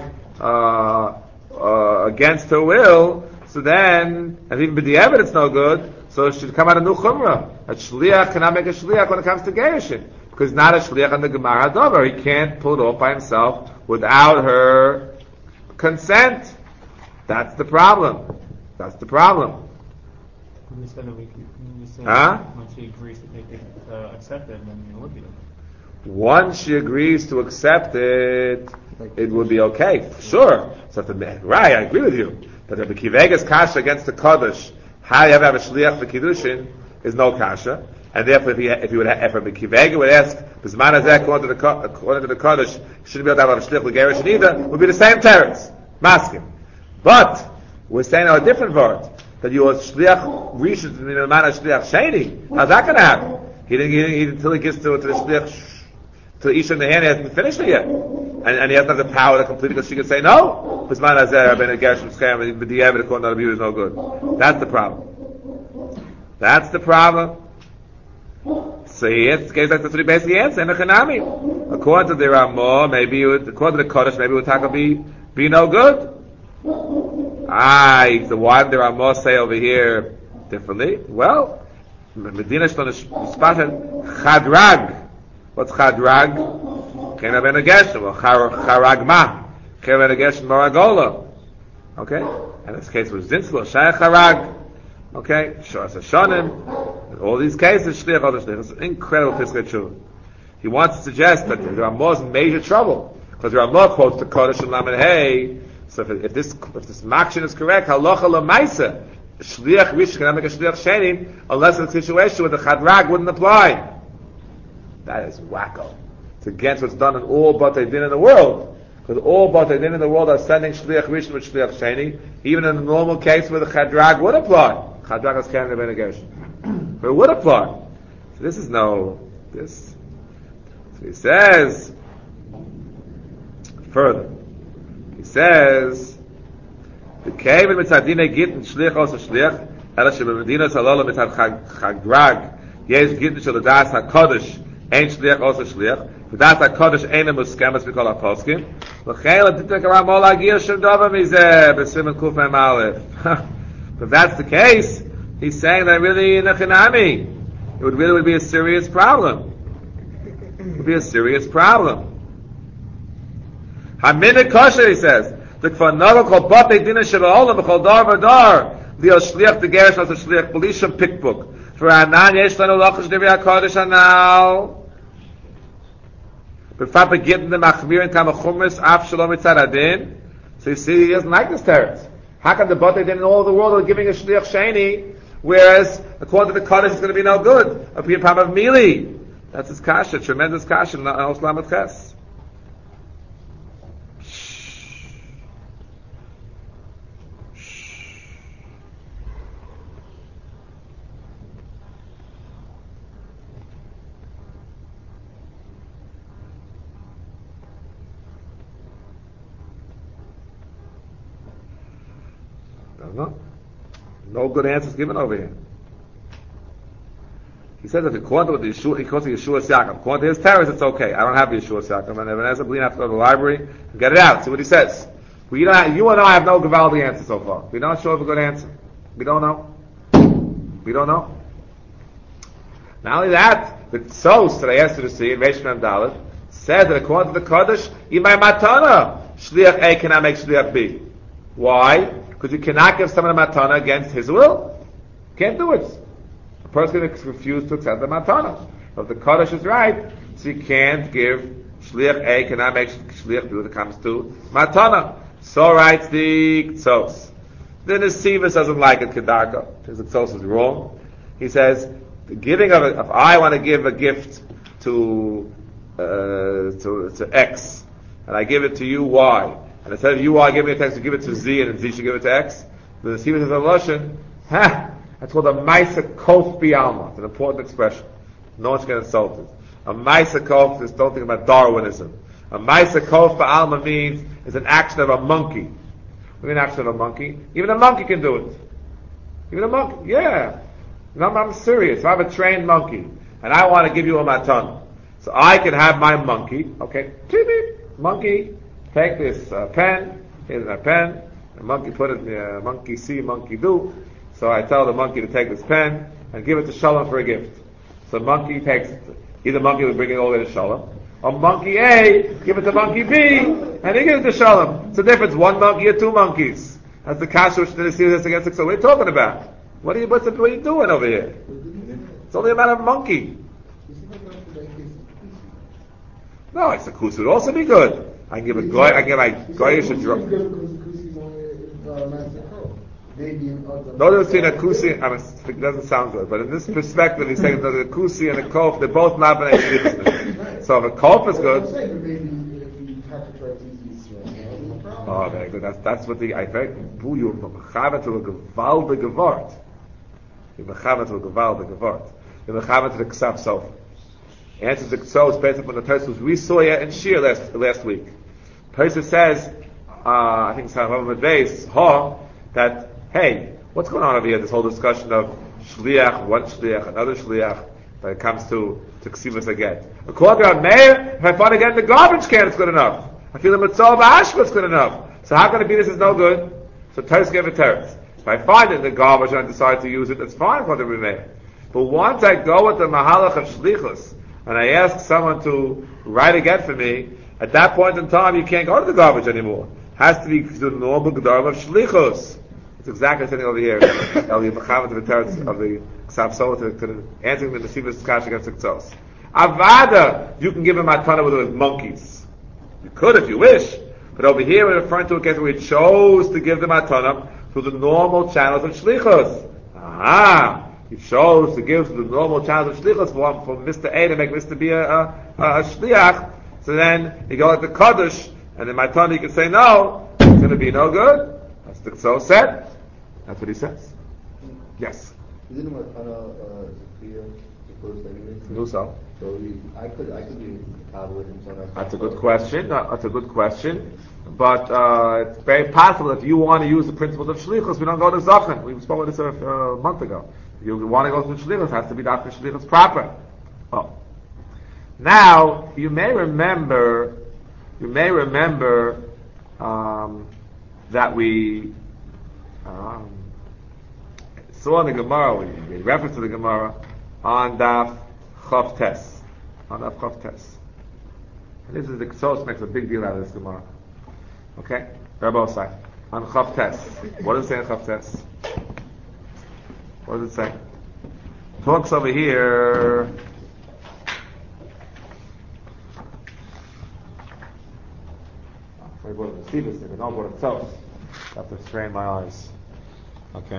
against her will, so then, and even b'di'evet it's no good, so it should come out of new chumrah. A shliach cannot make a shliach when it comes to gerishin. Because not a shliach on the Gemara Dover. He can't pull it off by himself without her consent. That's the problem. That's the problem. When you said when she agrees to take it, accept it, then you look at it. Once she agrees to accept it, it would be okay. Sure. So right, I agree with you. But the Kivega's kasha against the Kodesh, how you ever have a shliach for Kiddushin, is no kasha. And therefore, if Rabbi Kivega would ask, Bisman Hazeh, according to the Kodesh, shouldn't be able to have a shliach l'gerushin either, would be the same teretz, masking. But we're saying on a different word that you are shliach rishon in the manner shliach sheni. How's that going to happen? He didn't until he gets to the shliach to Isha in the hand. He hasn't finished it yet, and he doesn't have the power to complete it because she can say no. Bisman Hazeh, ben Gershom Schem, but the Yevet according to the view is no good. That's the problem. That's the problem. So he gave that the three basic answers. According to the Ramah, according to the Kodesh, maybe it would be no good. So why did the Ramah say over here differently? Well, Medina Shlosh Chadrag. What's Chadrag? Chena ben Gershom, or Charagma. Chena ben Gershom Maragola. Okay? And this case was Zintzlo, Shaya Charag. Okay? Shas Hashanim. In all these cases, Shliach Odah Shliach. It's an incredible Piskei Tshuva. He wants to suggest that the Ramah is in major trouble. Because the Ramah quotes the Kodesh and Lamed Hey. So if this Makshin is correct, Halacha L'maisa, Shliach Rishon cannot make a Shliach Sheni, unless in a situation where the Chadrag wouldn't apply. That is wacko. It's against what's done in all Batei Din in the world. Because all Batei Din in the world are sending Shliach Rishon with Shliach Sheni, even in the normal case where the Chadrag would apply. Chadrag is Chena ben Gershom. But it would apply. So this is this. So he says, further, he says, the cave in Mitzadine Gittin Shliach also Shliach, Ela Shebemedina Salala Mitzad Chadrag, Yesh Gittin Shaladas HaKodesh, Ein Shliach also Shliach, V'das HaKodesh Ein Muskemas Mikol HaPoskim, L'cheil Aditek Ramol Agir Shem Dova Mizeh, B'Simen Kuf Mem Aleph. If that's the case, he's saying that really in a Chinami, it would be a serious problem. It would be a serious problem. Hamina kosher, he says. The kvanava kol batei dina sheba'olam b'chol dar v'dar li'al shliach t'gerish as a shliach b'lisham pikbuk. For anan yesh lanu lachos devi HaKodesh anal. B'fapa gittin the machmirin kama chumris af shalom mitzad adin. So you see, he doesn't like this teretz. How come the Bate in all the world are giving a shliach sheni, whereas according to the Kaddish it's going to be no good? A piyapam of mili. That's his kasha, tremendous kasha, not Oslam Ches. No good answers given over here. He says that according to the Yeshua, he calls it Yeshua's Yaakov. According to his terrorists, it's okay. I don't have Yeshua's Yaakov. And Evan Ezra, we have to go to the library and get it out. See what he says. You and I have no Gavaldi answer so far. We don't show up a good answer. We don't know. We don't know. Not only that, the Tzos that I asked you to see in Reish Mem Dalet says that according to the Kaddish, Imay Matana, Shliach A cannot make Shliach B. Why? Because you cannot give someone a matana against his will. Can't do it. A person can refuse to accept the matana. But if the Kaddish is right, so you can't give Shliach A cannot make Shliach B when it comes to matana. So writes the Tzos. The Nesivus doesn't like it, Kedarka. Because the Tzos is wrong. He says, the giving of if I want to give a gift to X, and I give it to you Y, and instead of you Y giving me a text, you give it to Z, and Z should give it to X, the Nesivus is a Lashon, that's called a Maisa Kof Bialma. It's an important expression. No one's going to insult it. A Maisa Kof is, don't think about Darwinism. A Maisa Kof Bialma means it's an action of a monkey. What do you mean action of a monkey? Even a monkey can do it. Even a monkey, yeah. No, I'm serious. If I have a trained monkey, and I want to give you a matan, so I can have my monkey, okay, monkey, take this pen, here's my pen, the monkey put it, monkey see, monkey do, so I tell the monkey to take this pen, and give it to Shalom for a gift. So monkey takes, either monkey will bring it all the way to Shalom, or monkey A, give it to monkey B, and he gives it to Shalom. It's the difference, one monkey or two monkeys. That's the kasha which the Nesivus has against it. So what are you talking about? What are you doing over here? It's only about a monkey. No, it's a kus would also be good. I can give a goy, I can give my goyish a drop. No difference between a kusi, it doesn't sound good, but in this perspective, he's saying that the kusi and the kof, they're both not been exhibited. So if a kof is good, oh, very good. That's what I think. You're mechavet to a gewaldige Wort. You're mechavet to a gewaldige Wort. You're mechavet to the Ksav Sof. Answers the Tzos based upon the Tosfos we saw here in Shir last week. Tosfos says, I think it's Hamad Beis, that, hey, what's going on over here? This whole discussion of Shliach, one Shliach, another Shliach, when it comes to Ksivas again. According to Meir, if I find again the garbage can, it's good enough. I feel the Mitzvah Ashba is good enough. So how can it be this is no good? So Teretz gave a Teretz. If I find it in the garbage and I decide to use it, that's fine for the Meir. But once I go with the Mahalach of Shlichus, and I ask someone to write again for me, at that point in time, you can't go to the garbage anymore. It has to be the normal Gedarm of Shlichus. It's exactly sitting over here. I'll be Mechavet to the Teretz of the Ksav Sof to answering the Nesivus Kash against the Tzos. Avada, you can give him matana with those monkeys. You could if you wish. But over here we're referring to a case where we chose to give the matana through the normal channels of Shlichus. He chose to give through the normal channels of Shlichus for Mr. A to make Mr. B a Shliach. So then you go at the Kaddish, and in matana you can say no, it's going to be no good. That's the Tzos said. That's what he says. Yes. Isn't matana clear? Do so. So I could be with him. That's a good question. That's a good question. But it's very possible if you want to use the principles of Shlichus, we don't go to Zachan. We spoke about this a month ago. If you want to go to Shlichus, it has to be after Shlichus proper. Oh. Now, you may remember that we saw in the Gemara, we made reference to the Gemara on Daf Chav Tes. On Daf Chav Tes. And this is the Ksos makes a big deal out of this Gemara. Okay? Rabbi Osai. On Chav Tes. What does it say on Chav Tes? What does it say? Talks over here see this thing. I know what it tells. I have to strain my eyes. Okay.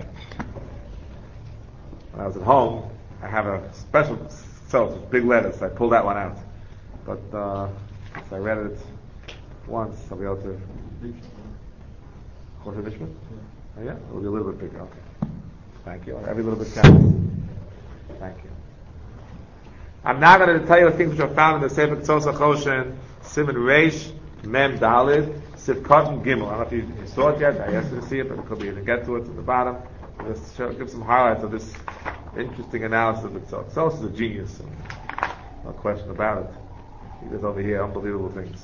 When I was at home, I have a special self with big letters. I pulled that one out. But if I read it once, I'll be able to. Jorge Richmond? Oh, yeah? It'll be a little bit bigger. Okay. Thank you. Every little bit counts. Thank you. I'm now going to tell you the things which are found in the Sefer Tzos HaChoshen, Siman Reish, Mem Dalid, Sivkot and Gimel. I don't know if you saw it yet. I asked you to see it, but it could be you didn't get to it at the bottom. Just give some highlights of this interesting analysis of the Tzos. Tzos is a genius. No question about it. He does over here unbelievable things.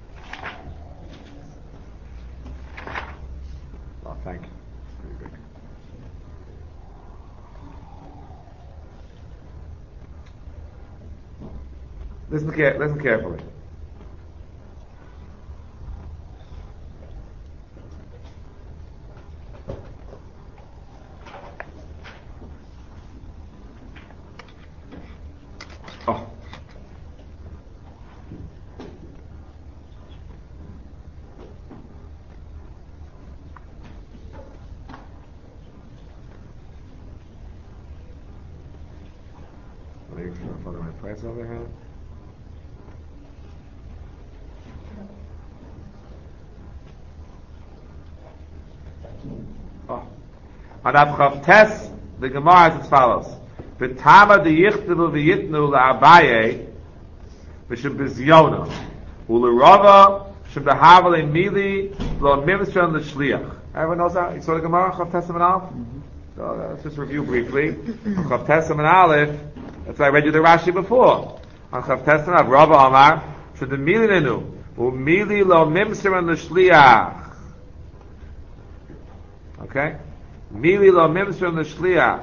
Oh, thank you. Pretty big. Listen carefully. Oh. Make sure I follow my price over here. On Avchav Tes, the Gemara is as follows: V'tama deyichtivu v'yitnu la'abaye v'shem bizyona u'lerava v'shem behavel emili lo mimstran l'shliach. Everyone knows that? You saw the Gemara, Chav Tes and Aleph? So let's just review briefly. On Chav Tes and Aleph, that's why I read you the Rashi before. On Chav Tes and Aleph, Rava Amar v'shem emili nenu u'mili lo mimstran l'shliach. Okay? Mili lo mimstran l'shliach.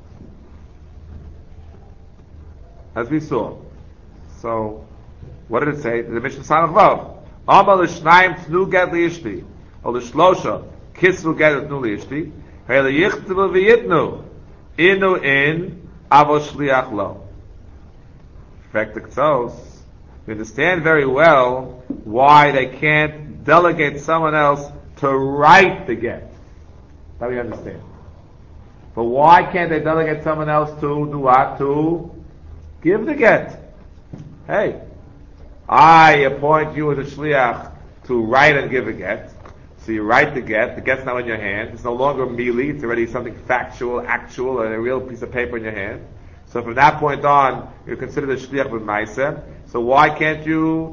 As we saw. So, what did it say? The Mishnah Sanach Vav. Ama l'shnayim tnu get li'ishti. O l'shlosha kisru get tnu li'ishti. Hey li'yichtivu v'yitnu. Inu in avo shliach lo. Perfect tzos. We understand very well why they can't delegate someone else to write the get. That we understand. But why can't they delegate someone else to do what? To give the get. Hey, I appoint you as a shliach to write and give a get. So you write the get's now in your hand. It's no longer mealy, it's already something factual, actual, and a real piece of paper in your hand. So from that point on, you're considered a shliach with ma'aseh. So why can't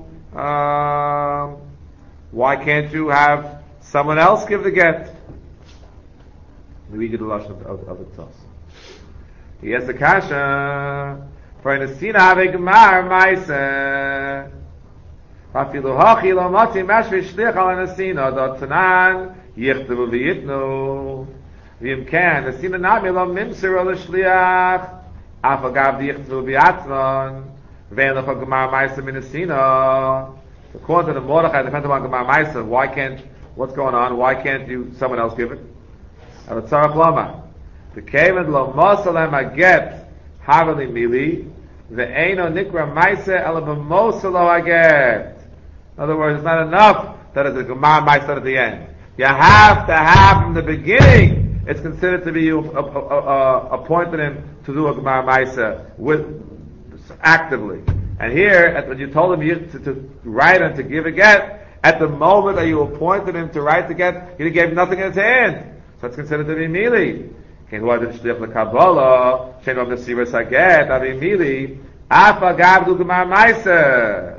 you have someone else give the get? We read you the lashon of the tzos. Yes, the kasha for in the sina avegmar ma'aseh. Afilu hachi lo mati mashvi shlich al nesina dot tanan yichtavu v'yitnu v'im kan nesina nami lo mimser al shliach afagav yichtavu v'yatzman v'en lo gemar ma'aseh min nesina. According to the Mordechai, depends on gemar ma'aseh. Why can't? What's going on? Why can't you? Someone else give it? The kaven lo mosalem aget haveli mili ve'eno nikra ma'aseh ela b'mosalo aget. In other words, it's not enough that it's a gemar ma'aseh at the end. You have to have from the beginning. It's considered to be you appointed him to do a gemar ma'aseh with actively. And here, when you told him to write and to give a get, at the moment that you appointed him to write the get, you gave nothing in his hand. So it's considered to be mili. Ken who did shliach lekabala, shein of nesivas haget, avi mili, afa gavdu gemar ma'aseh.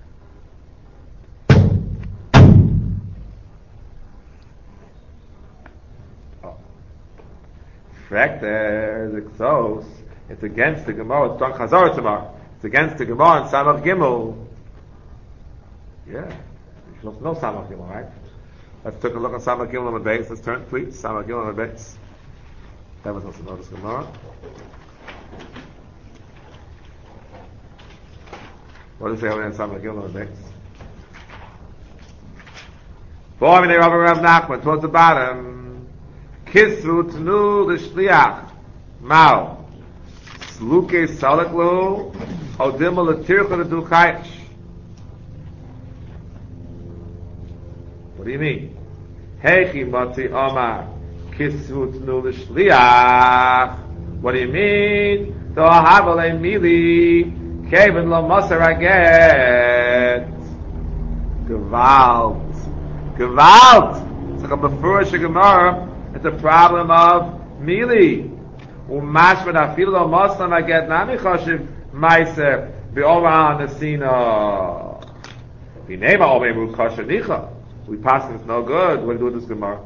The Tzos, it's against the Gemara. It's on Chazar tomorrow. It's against the Gemara in Samach Gimel. Yeah, you should also know Samach Gimel, right? Let's take a look at Samach Gimel on the base. Let's turn, please. Samach Gimel on the base. That was also noticed Gemara. What does it say over in Samach Gimel on the base? Boy, when they Rav Nachman towards the bottom. Kisru tnu l'shliach Mao Sluke salaklu Odim l'tircha l'du chayish. What do you mean? Heichi mati omar kisvu tnu l'shliach. What do you mean? Do havalei mili kevin lo moser aget. Gewalt. It's like a befurish gemara. It's a problem of mili. Umashvad afil lo moser aget nami choshev meiser be'ora nesina. V'nema omeru kosher nicha. We pass it's no good. What do we do with this gemara?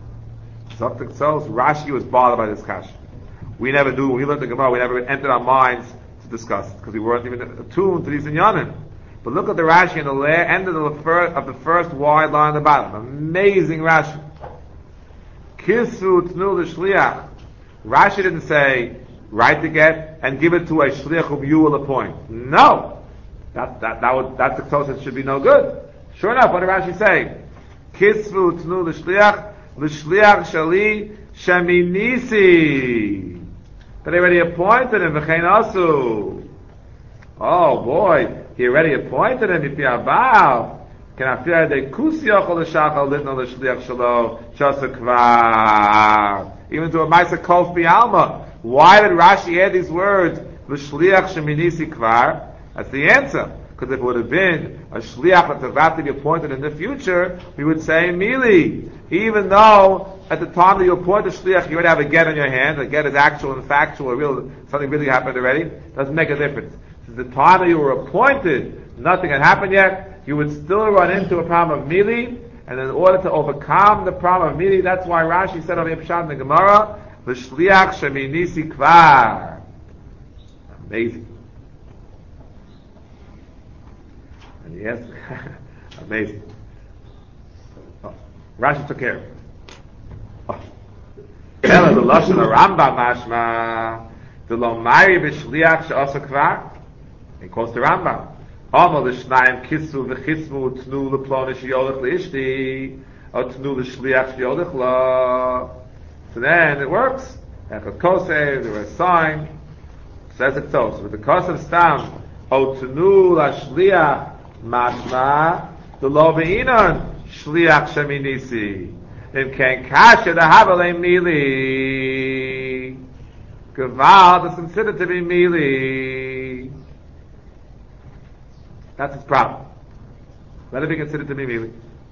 Rashi was bothered by this kasha. We never do. When we learned the Gemara, we never entered our minds to discuss it because we weren't even attuned to these inyanim. But look at the Rashi in the end of the first wide line on the bottom. Amazing Rashi. Kisu tnu l'shliach. Rashi didn't say write the get and give it to a shliach whom you will appoint. No, that's the closest. Should be no good. Sure enough, what did Rashi say? Kisu tnu l'shliach l'shliach shali sheminisi. But they already appointed him. V'chein asu. Oh boy, he already appointed him. If you are can I feel the kusi yochol l'shachal litno l'shliach shalo shasa kvar. Even to a ma'aser kof bi'alma. Why did Rashi add these words? L'shliach sheminisi kvar. That's the answer. Because if it would have been a shliach that's about to be appointed in the future, we would say mili. Even though at the time that you appoint a shliach, you would have a get in your hand. The get is actual and factual, real. Something really happened already. Doesn't make a difference. Since the time that you were appointed, nothing had happened yet. You would still run into a problem of mili, and in order to overcome the problem of mili, that's why Rashi said on the Pshat in the Gemara, "V'shliach sheminisi kvar." Amazing. And yes, amazing. Oh, Rashi took care of it. Ela the lashon Rambam mashma the lo mari b'shliach she'asa kvar. He quotes the Rambam. Amar l'shnayim kisu v'chismu tnu l'plonish yolech l'ishti or tnu l'shliach yolech la. So then it works. Echad koseh, there was a sign. Says it so. So with the kosev stam o tnu l'shliach mashma the lo be'inon shliach sheminisi. In Ken Kasha the Havalei Mili. Gewalt is considered to be Mili. That's his problem. Let it be considered to be Mili.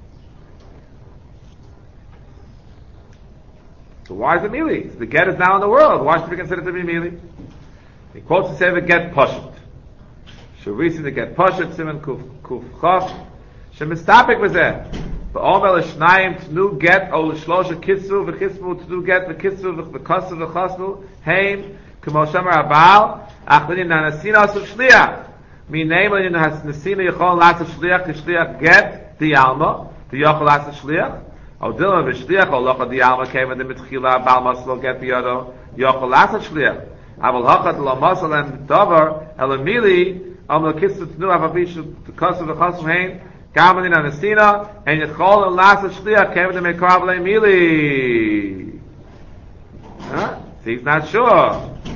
So why is it Mili? So the get is now in the world. Why should it be considered to be Mili? He quotes the say the get Pashut. Shavisi the get Pashut, Simon Kuf Chaf. Shemistapik was there. V'omer l'shnayim tnu get o l'shlosha kitzu v'chismu tnu get v'kitzu v'kasu v'chasmu heim k'mo shemer abal achlinin nanasina asu shliach minei l'nin nasina yichol lasa shliach k'shliach get di alma v'yochol lasa shliach o dilma v'shliach o locha di alma keva de mitchila abal maslo get b'yodo yochol lasa shliach aval hachad lo masal en dover elamili om l'kitzu tnu avavishu v'kasu v'chasmu heim Gamalin Anastina, and Yechol and Lasa Shliach came to make Kavle Mili. See, he's not sure.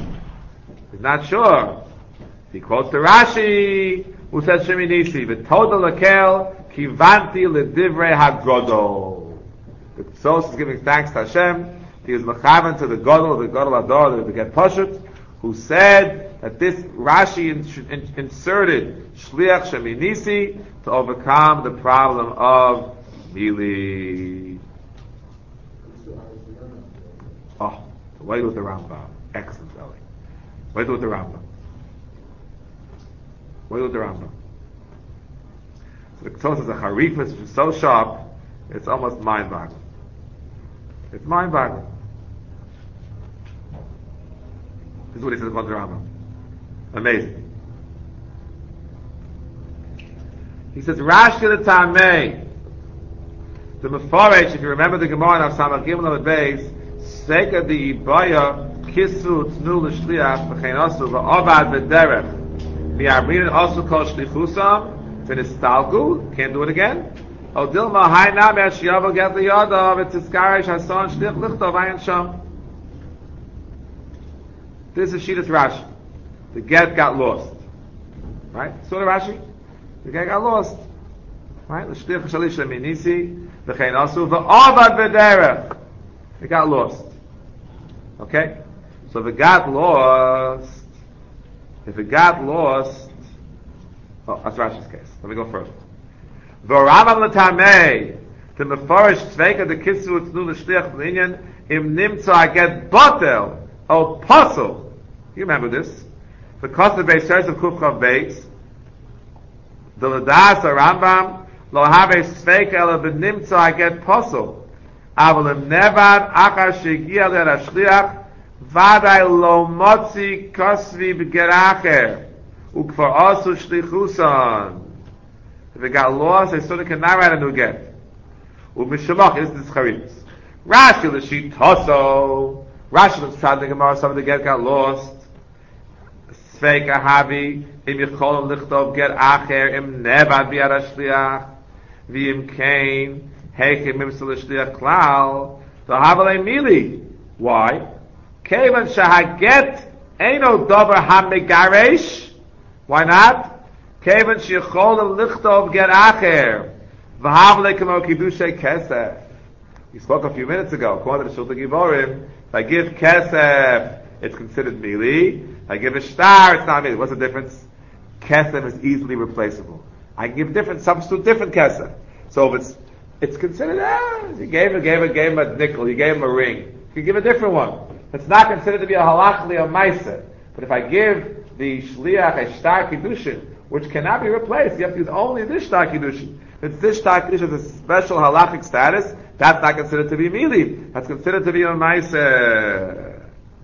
He quotes the Rashi, who says Sheminisi, V'toda Lakel, Kivanti L'divrei HaGodol. The source is giving thanks to Hashem. He is Mechavan to the Godol Ador, the Get Pashut, who said that this Rashi inserted Shliach Sheminisi to overcome the problem of Mili. Oh, wait with the Rambam. Excellent, Eli. Wait with the Rambam. So the Ketos is a harifus which is so sharp, it's almost mind-boggling. This is what he says about the Rambam. Amazing. He says, Rashi the Tamei. The Mefaresh, if you remember the Gemara of Samach Gimel on the base, Seka the Ibaya, Kisu, Tnu, L'Shliach, V'chein Osu, V'ovad, V'derech. Mi'armin Osu, Kol Shlichusam, V'nistalgu, can't do it again. O Dilma, Hai Nami, Ashiyavo, Get L'Yoda, V'tiskarish, Hason, Shlich, Lichtov, Ayin Sham. This is Shitas Rashi. The get got lost. Right? So the Rashi? The get got lost. Right? L'shliach shalish leminisi, V'chein asu v'avad v'derech. It got lost. Okay? So if it got lost, oh, that's Rashi's case. Let me go further. V'rambam l'tamei, to mefarish tzveika the kitzu utznu l'shliach l'inyan, im nimtza aget botel, o puzzle. You remember this? Because the base says of Kufchav Beis, the Ladas Rambam, lo have a tzveika ela b'nimtza aget puzzle. Aval im nevad achar shegiya l'er hashliach, vadai lo motzi kosvi b'geracher, ukvar asu shlichusan. If it got lost, I still cannot write a new get. U'mishamach is this charitz. Rashi l'shit toso. Rashi looks proud the Gemara, some of the get got lost. Sveika havi, im yichol lichtov get acher, im nevad bi'ar hashliach, v'im kein, heichim im l'shliach klal, v'havalei mili. Why? Kevan shahaget eino dover hamigaresh. Why not? Kevan shechol lichtov get acher, v'havle kamo kidushay kesef. We spoke a few minutes ago. According to the Shulchan Giborim, if I give kesef, it's considered mili. If I give a star, it's not mili. What's the difference? Kesef is easily replaceable. I can give different substitute, different kesef. So if it's considered. You gave him a nickel. You gave him a ring. You can give a different one. It's not considered to be a halachli or ma'aser. But if I give the shliach a star kiddushin, which cannot be replaced, you have to use only this shtar kiddushin. If this shtar kiddushin is a special halachic status, that's not considered to be mili. That's considered to be a ma'aser.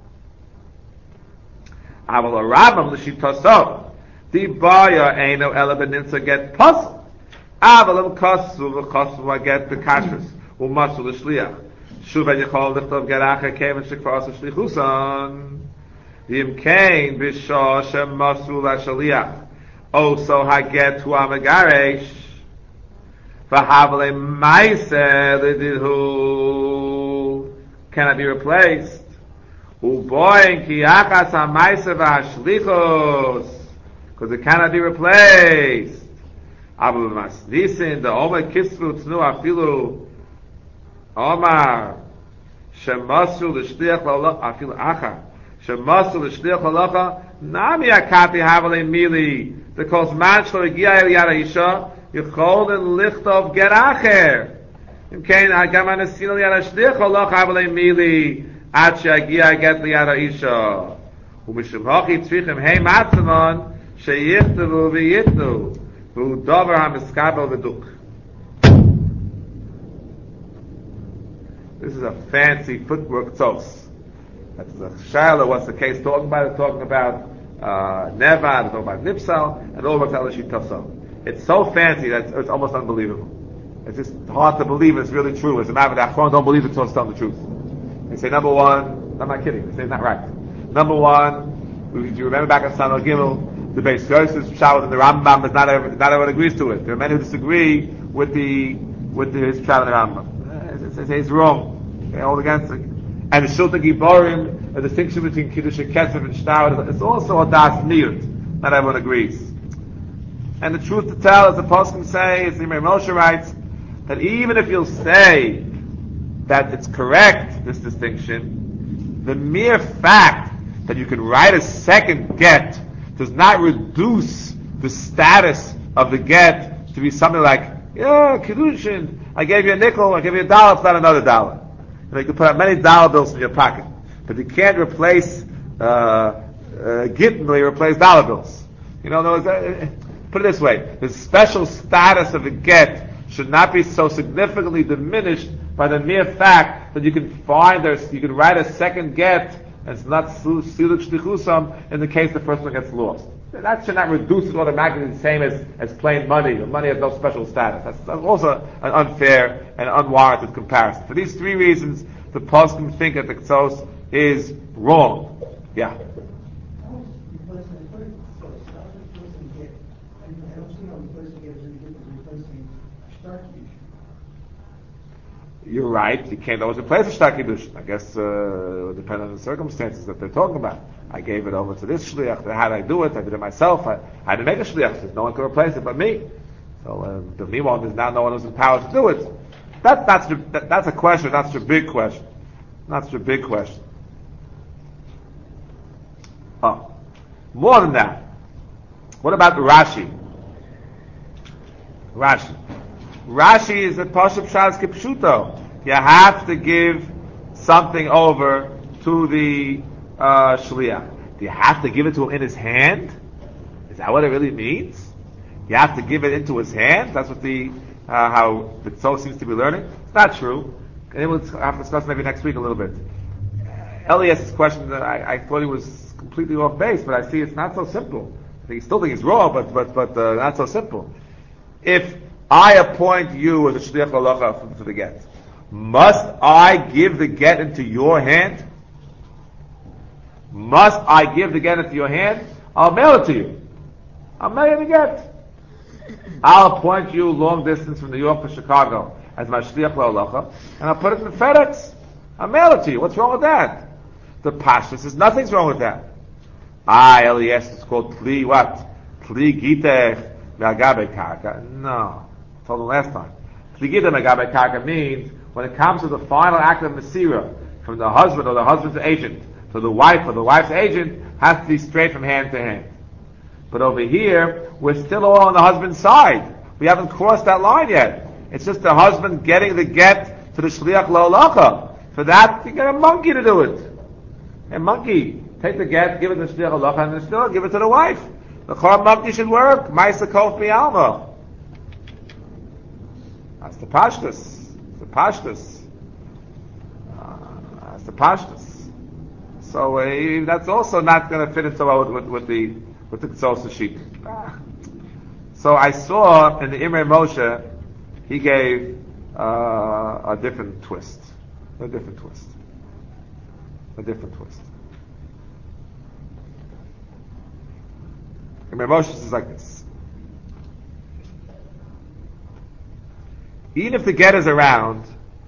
Aval Rambam l'shitaso, the baya eino ela b'nimtza get puzzle. Aval kasu v'kasu get the kashrus u'masu l'shliach. Shuv yichol lichtov get acher keven shekvar asu shlichusan. V'im kein b'shah shemasu l'shliach. Also haget hu amagaresh. V'havale ma'aser l'didhu cannot be replaced. Uboin ki achas ha'ma'aser v'hashlichos, because it cannot be replaced. Abu Masnisin the Omer Kisru Tznu afilu Omar Shemasu l'shliach l'alacha afilu acha Shemasu l'shliach l'alacha Nami akati havale mili, because man shlo egia el yara isha yichol en lichtov ger acher. Im kein hagam anesin el yara shliach l'alacha havale mili ad she'agia get l'yara isha. U'mishum hachi tzvichem hei matzanon sheyichtavu v'yitnu v'u dover ha'miskabel v'duk. This is a fancy footwork tos. That's a Shiloh. What's the case talking about? It's talking about Nevad, it's talking about Nipsal, and all about Elishit Tosel. It's so fancy that it's almost unbelievable. It's just hard to believe it's really true. As a matter of fact, Achron don't believe it's telling the truth. They say, number one, I'm not kidding, they say it's not right. Number one, do you remember back in Sanal Gimel, the Beis Yosef's Pshat and the Rambam is not everyone agrees to it. There are many who disagree with his Pshat and the Rambam. They say it's wrong. They hold against it. And the Shulchan Giborim, a distinction between Kiddush and Kesef and Shtar, it's also a das niyut. Not everyone agrees. And the truth to tell, as the Poskim say, as the Imam Moshe writes, that even if you'll say that it's correct, this distinction, the mere fact that you can write a second get does not reduce the status of the get to be something like, Kiddushin, I gave you a nickel, I gave you a dollar, it's not another dollar. You can put out many dollar bills in your pocket, but you can't replace gittin or you replace dollar bills. Put it this way: the special status of a get should not be so significantly diminished by the mere fact that you can write a second get and it's not siluk shlichusam in the case the first one gets lost. That should not reduce it automatically the same as plain money. The money has no special status. That's also an unfair and unwarranted comparison. For these three reasons, the poskim think that the Ktsos is wrong. Yeah. You're right. You can't always replace a shtar kiddushin. I guess depending on the circumstances that they're talking about. I gave it over to this shliach. How did I do it? I did it myself. I had to make a shliach. No one could replace it but me. So the meanwhile, there's now no one who's empowered to do it. That's a question. That's a big question. That's a big question. Oh, more than that. What about Rashi? Rashi is a Pashup Shas Kipshuto. You have to give something over to the Shliach. Do you have to give it to him in his hand? Is that what it really means? You have to give it into his hand? That's what how the Tzol seems to be learning? It's not true. And we'll have to discuss maybe next week a little bit. Elias's question, I thought he was completely off base, but I see it's not so simple. I still think he's wrong, but not so simple. If I appoint you as a shliach halacha for the get, must I give the get into your hand? Must I give the get into your hand? I'll mail it to you. I'll mail you the get. I'll appoint you long distance from New York to Chicago as my shliach halacha, and I'll put it in the FedEx. I'll mail it to you. What's wrong with that? The Pashtus says nothing's wrong with that. Elias is called Kli what? Kli Gitech Me'agabe Karka. No. I told him last time. Kli Gitech Me'agabe Karka means when it comes to the final act of Mesira from the husband or the husband's agent to the wife or the wife's agent has to be straight from hand to hand. But over here, we're still all on the husband's side. We haven't crossed that line yet. It's just the husband getting the get to the Shliach La'olacha. For that, you get a monkey to do it. A monkey. Take the get, give it to the Shliach Halacha, and still give it to the wife. The Chor monkey should work. Ma'isa kof bi'alma. That's the Pashtus. That's the Pashtus. So that's also not going to fit into with the Ktsos sheet. So I saw in the Imrei Moshe, he gave a different twist. A different twist. Imrei Moshe is like this. Even if the get is around,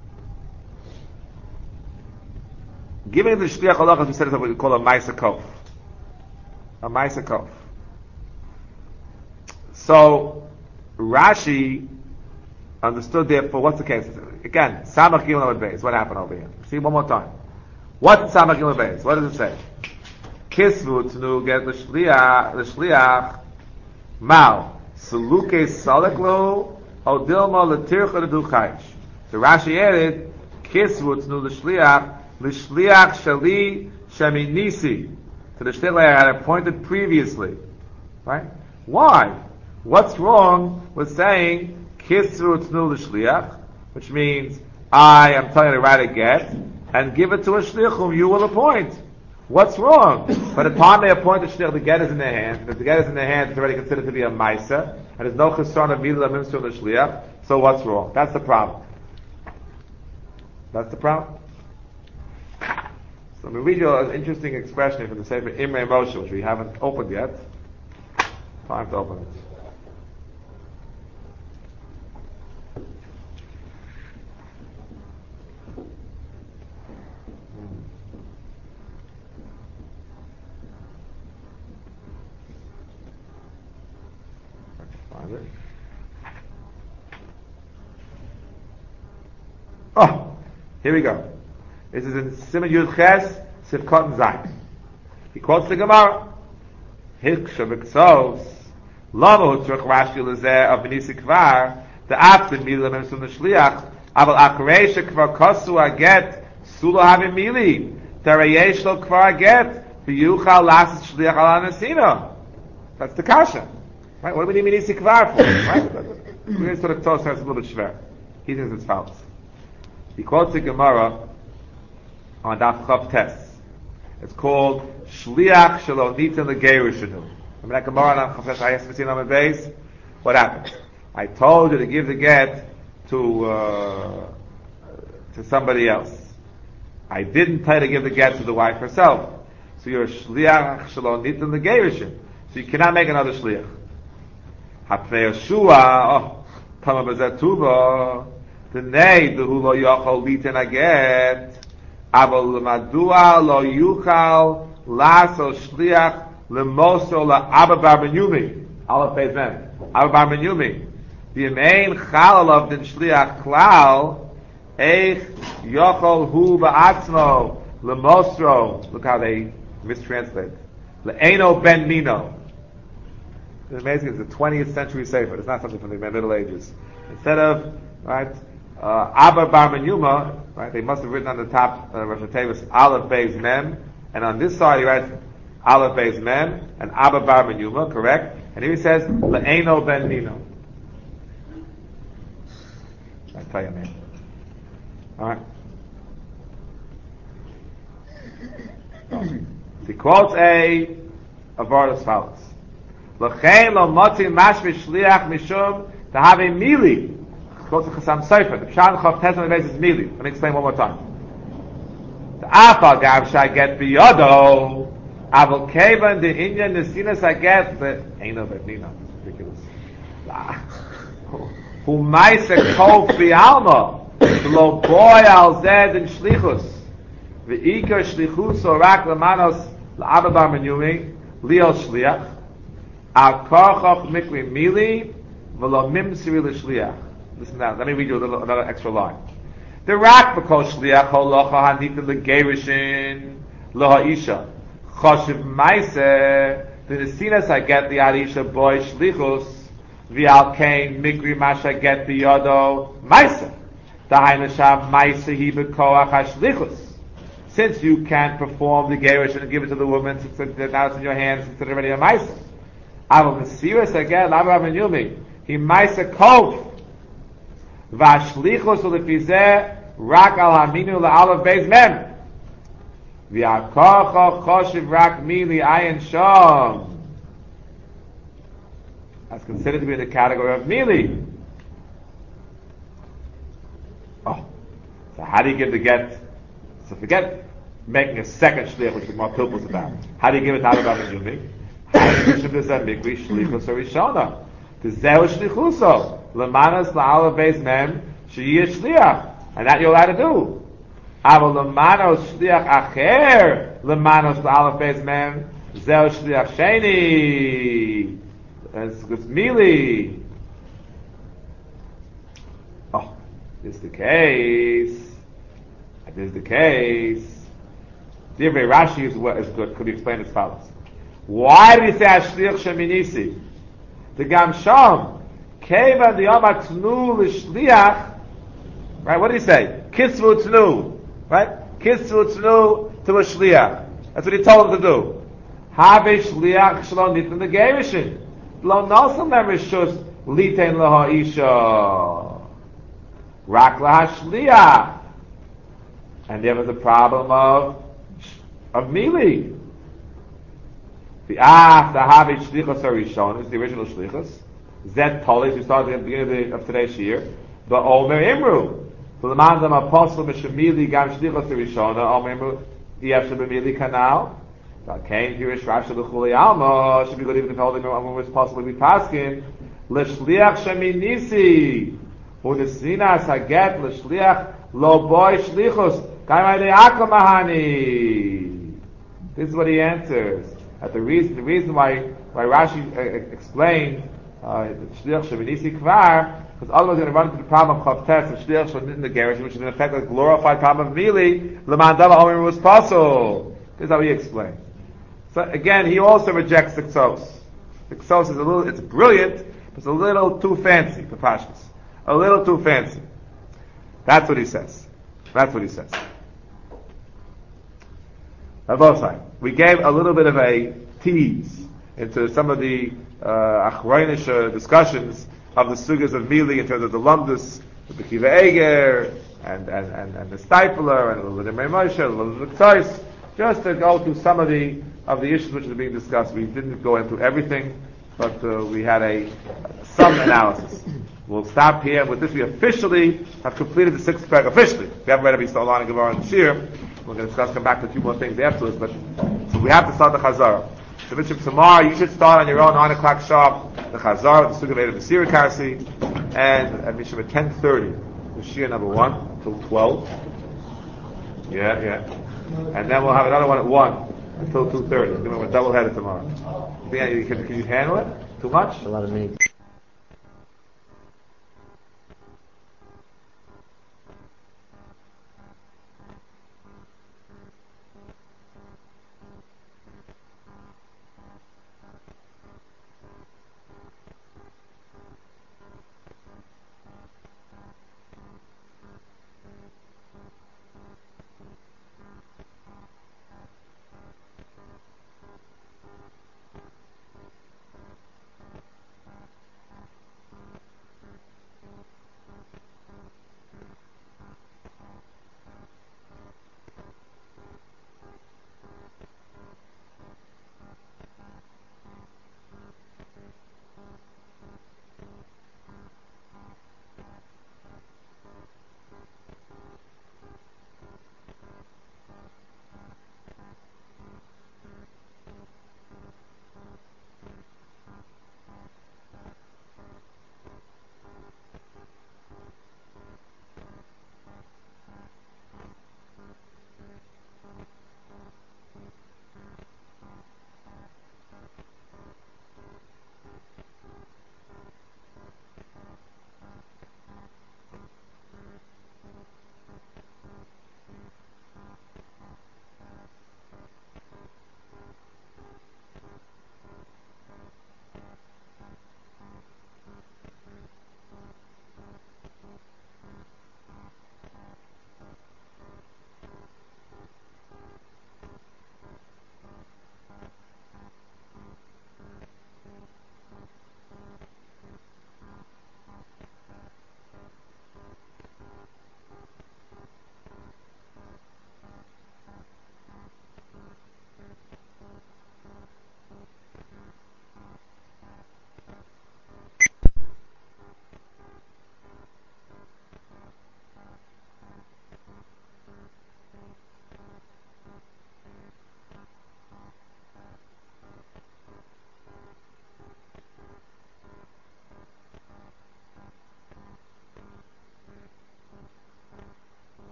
giving the shliach halacha, as we said, is what we call a ma'isa kof. A ma'isa kof. So Rashi understood therefore what's the case? Again, Samach Gimel Amud Beis. What happened over here? See one more time. What's Samach Gimel Beis? What does it say? Kisvu tnu get the shliach mal seluke saleklo odilma letircha ledu chayish. So Rashi added kisvu tnu l'shliach shali sheminisi, to the shliach I had appointed previously. Right? Why? What's wrong with saying kisvu tnu l'shliach, which means I am telling you to write a get and give it to a shliach whom you will appoint? What's wrong? By the time they appoint the shliach, the get is in their hand. If the get is in their hand, it's already considered to be a ma'isa, and there's no chesron of milah mimsu on the shliach. So what's wrong? That's the problem. So let me read you an interesting expression from the Sefer Imrei Moshe, which we haven't opened yet. Time to open it. Oh, here we go. This is in Siman Yud Ches, Sivkot and Zayin. He quotes the Gemara. Hiksha v'ksos, lama hutzrach Rashi lezeh of B'nisi Kvar, the after milah memsum l'shliach, aval akrei shekvar kosu aget, sula havim mili, terayesh lo kvar aget, v'yuchal las shliach ala nesina. That's the kasha. Right? What do we need B'nisi Kvar for? Right? We're going to sort of tell us a little bit shver. He thinks it's false. He quotes the Gemara on Daf Chav Tes. It's called Shliach Shelo Nitin L'Gerushenu. Remember that Gemara on Chav Tes Hayes V'Sin Amud Beis? What happened? I told you to give the get to somebody else. I didn't tell you to give the get to the wife herself. So you're Shliach Shelo Nitin L'Gerushenu. So you cannot make another Shliach. Hapnei Yeshua, Tama B'Zeh Tuva, the nay the hu lo yochol litin aget, aval madua lo yuchal laso shliach lemoso la Abba bar Menyumi. Aleph Beis Mem. Abba bar Menyumi. The main chalal of the shliach klal, eich yochol hu ba'atzmo lemosro. Look how they mistranslate. Le'eno ben mino. It's amazing. It's a 20th century sefer. It's not something from the Middle Ages. Instead of right, Abba Bar Menyuma, right? They must have written on the top Rosh Hashanah Aleph Beis Mem, and on this side he writes Aleph Beis Mem and Abba Bar Menyuma, correct? And here he says Le'eno ben mino. I tell you, man. All right. He quotes a word as follows: L'chein lo motzi mashvi shliach mishum tahavi mili. Quotes the Chassam Sofer. The Pshat Chav Tes on the basis is mili. Let me explain one more time. The afal gav shai get biyodo avol kevan the Indian nesinas I get the eino betnina. Ridiculous. Who meise kof bialma lo boy al zed in shlichus ve'ikar shlichus or rak lemanos la'abba bar menyumi liel shliach al korchoch mikri mili v'lo mimsiri l'shliach. Listen now, let me read you another extra line. The rak b'kol shliach holocha hanita l'gerishin lo ha'isha choshev meise the nesinas I get the arisha boy shlichus v'al kain mikri masha get biyodo meise dahainu sham meise hi b'koach hashlichus. Since you can't perform the gerish and give it to the woman, since now it's in your hands, since it's already a meise. Avol mesiras again, l'abba menyumi he meise kof v'ashlichus u'lefizeh rak al haminu la'alav beis mem v'akocho choshev rak mili ayin shom. That's considered to be in the category of mili. Oh, so how do you give the get? So forget making a second shliach, which is more pilpus about. How do you give it to Abba Menyumi? How do you give it to mikri shlichus harishona? To zehu shlichuso lemanas la'alav beis mem sheyish shliach, and that you're allowed to do. Aval lemanos shliach acher lemanos la'alav beis mem zehu shliach sheni. It's mili. Oh, this is the case. This is the case. Divrei Rashi is good. Could be explained as follows: why did he say Ashliach Sheminisi? The Gamsham Keva the Yom Tnu l'Shliach. Right? What did he say? Kisvu Tnu. Right? Kisvu Tnu to a Shliach. That's what he told him to do. Have Shliach Shalom Nitin the Gerishin. Lo nosam lemishus litein leha isha rak leha shliach, and there was a problem of mili. The havi shlichus harishon is the original shlichus. Zet polish we started at the beginning of today's year. But omer imru so the man them apostle mishmili gam shlichus harishona omer imru diyash b'mili kanal. Came here, Rashi l'chuli alma should be good even if holding when was possibly be paskin l'shliach sheminisi who the sinas haget l'shliach lo boy shlichus kaimai de'akam mahani. This is what he answers. At the reason why Rashi explained shliach sheminisi kvar, because otherwise you're going to run into the problem of chavtes of shliach shemin the gerish, which is in effect a glorified problem of mili l'man dava omer was possible. This is how he explained. So again, he also rejects the Ksos. The Ksos is it's brilliant, but it's a little too fancy for Pashtus. A little too fancy. That's what he says. That's what he says. Avosai. We gave a little bit of a tease into some of the achronish discussions of the sugas of Mili in terms of the Lumdus, the Kiva Eger, and the Stifler, and a little bit of Moshe, a little bit of Ksos, just to go through some of the issues which are being discussed. We didn't go into everything, but we had some analysis. We'll stop here. With this, we officially have completed the sixth parak. Officially, we haven't read every Solana and Gemara and Shir. We're going to discuss, come back to a few more things afterwards. But so we have to start the Chazara. So, Bishop, tomorrow you should start on your own 9 o'clock sharp the Chazara, the Sugah of the Siri Karsi, and at Bishop at 10:30, the Shir number 1 till 12. Yeah. And then we'll have another one at 1 until 2:30. We're double-headed tomorrow. Can you handle it? Too much? A lot of minutes.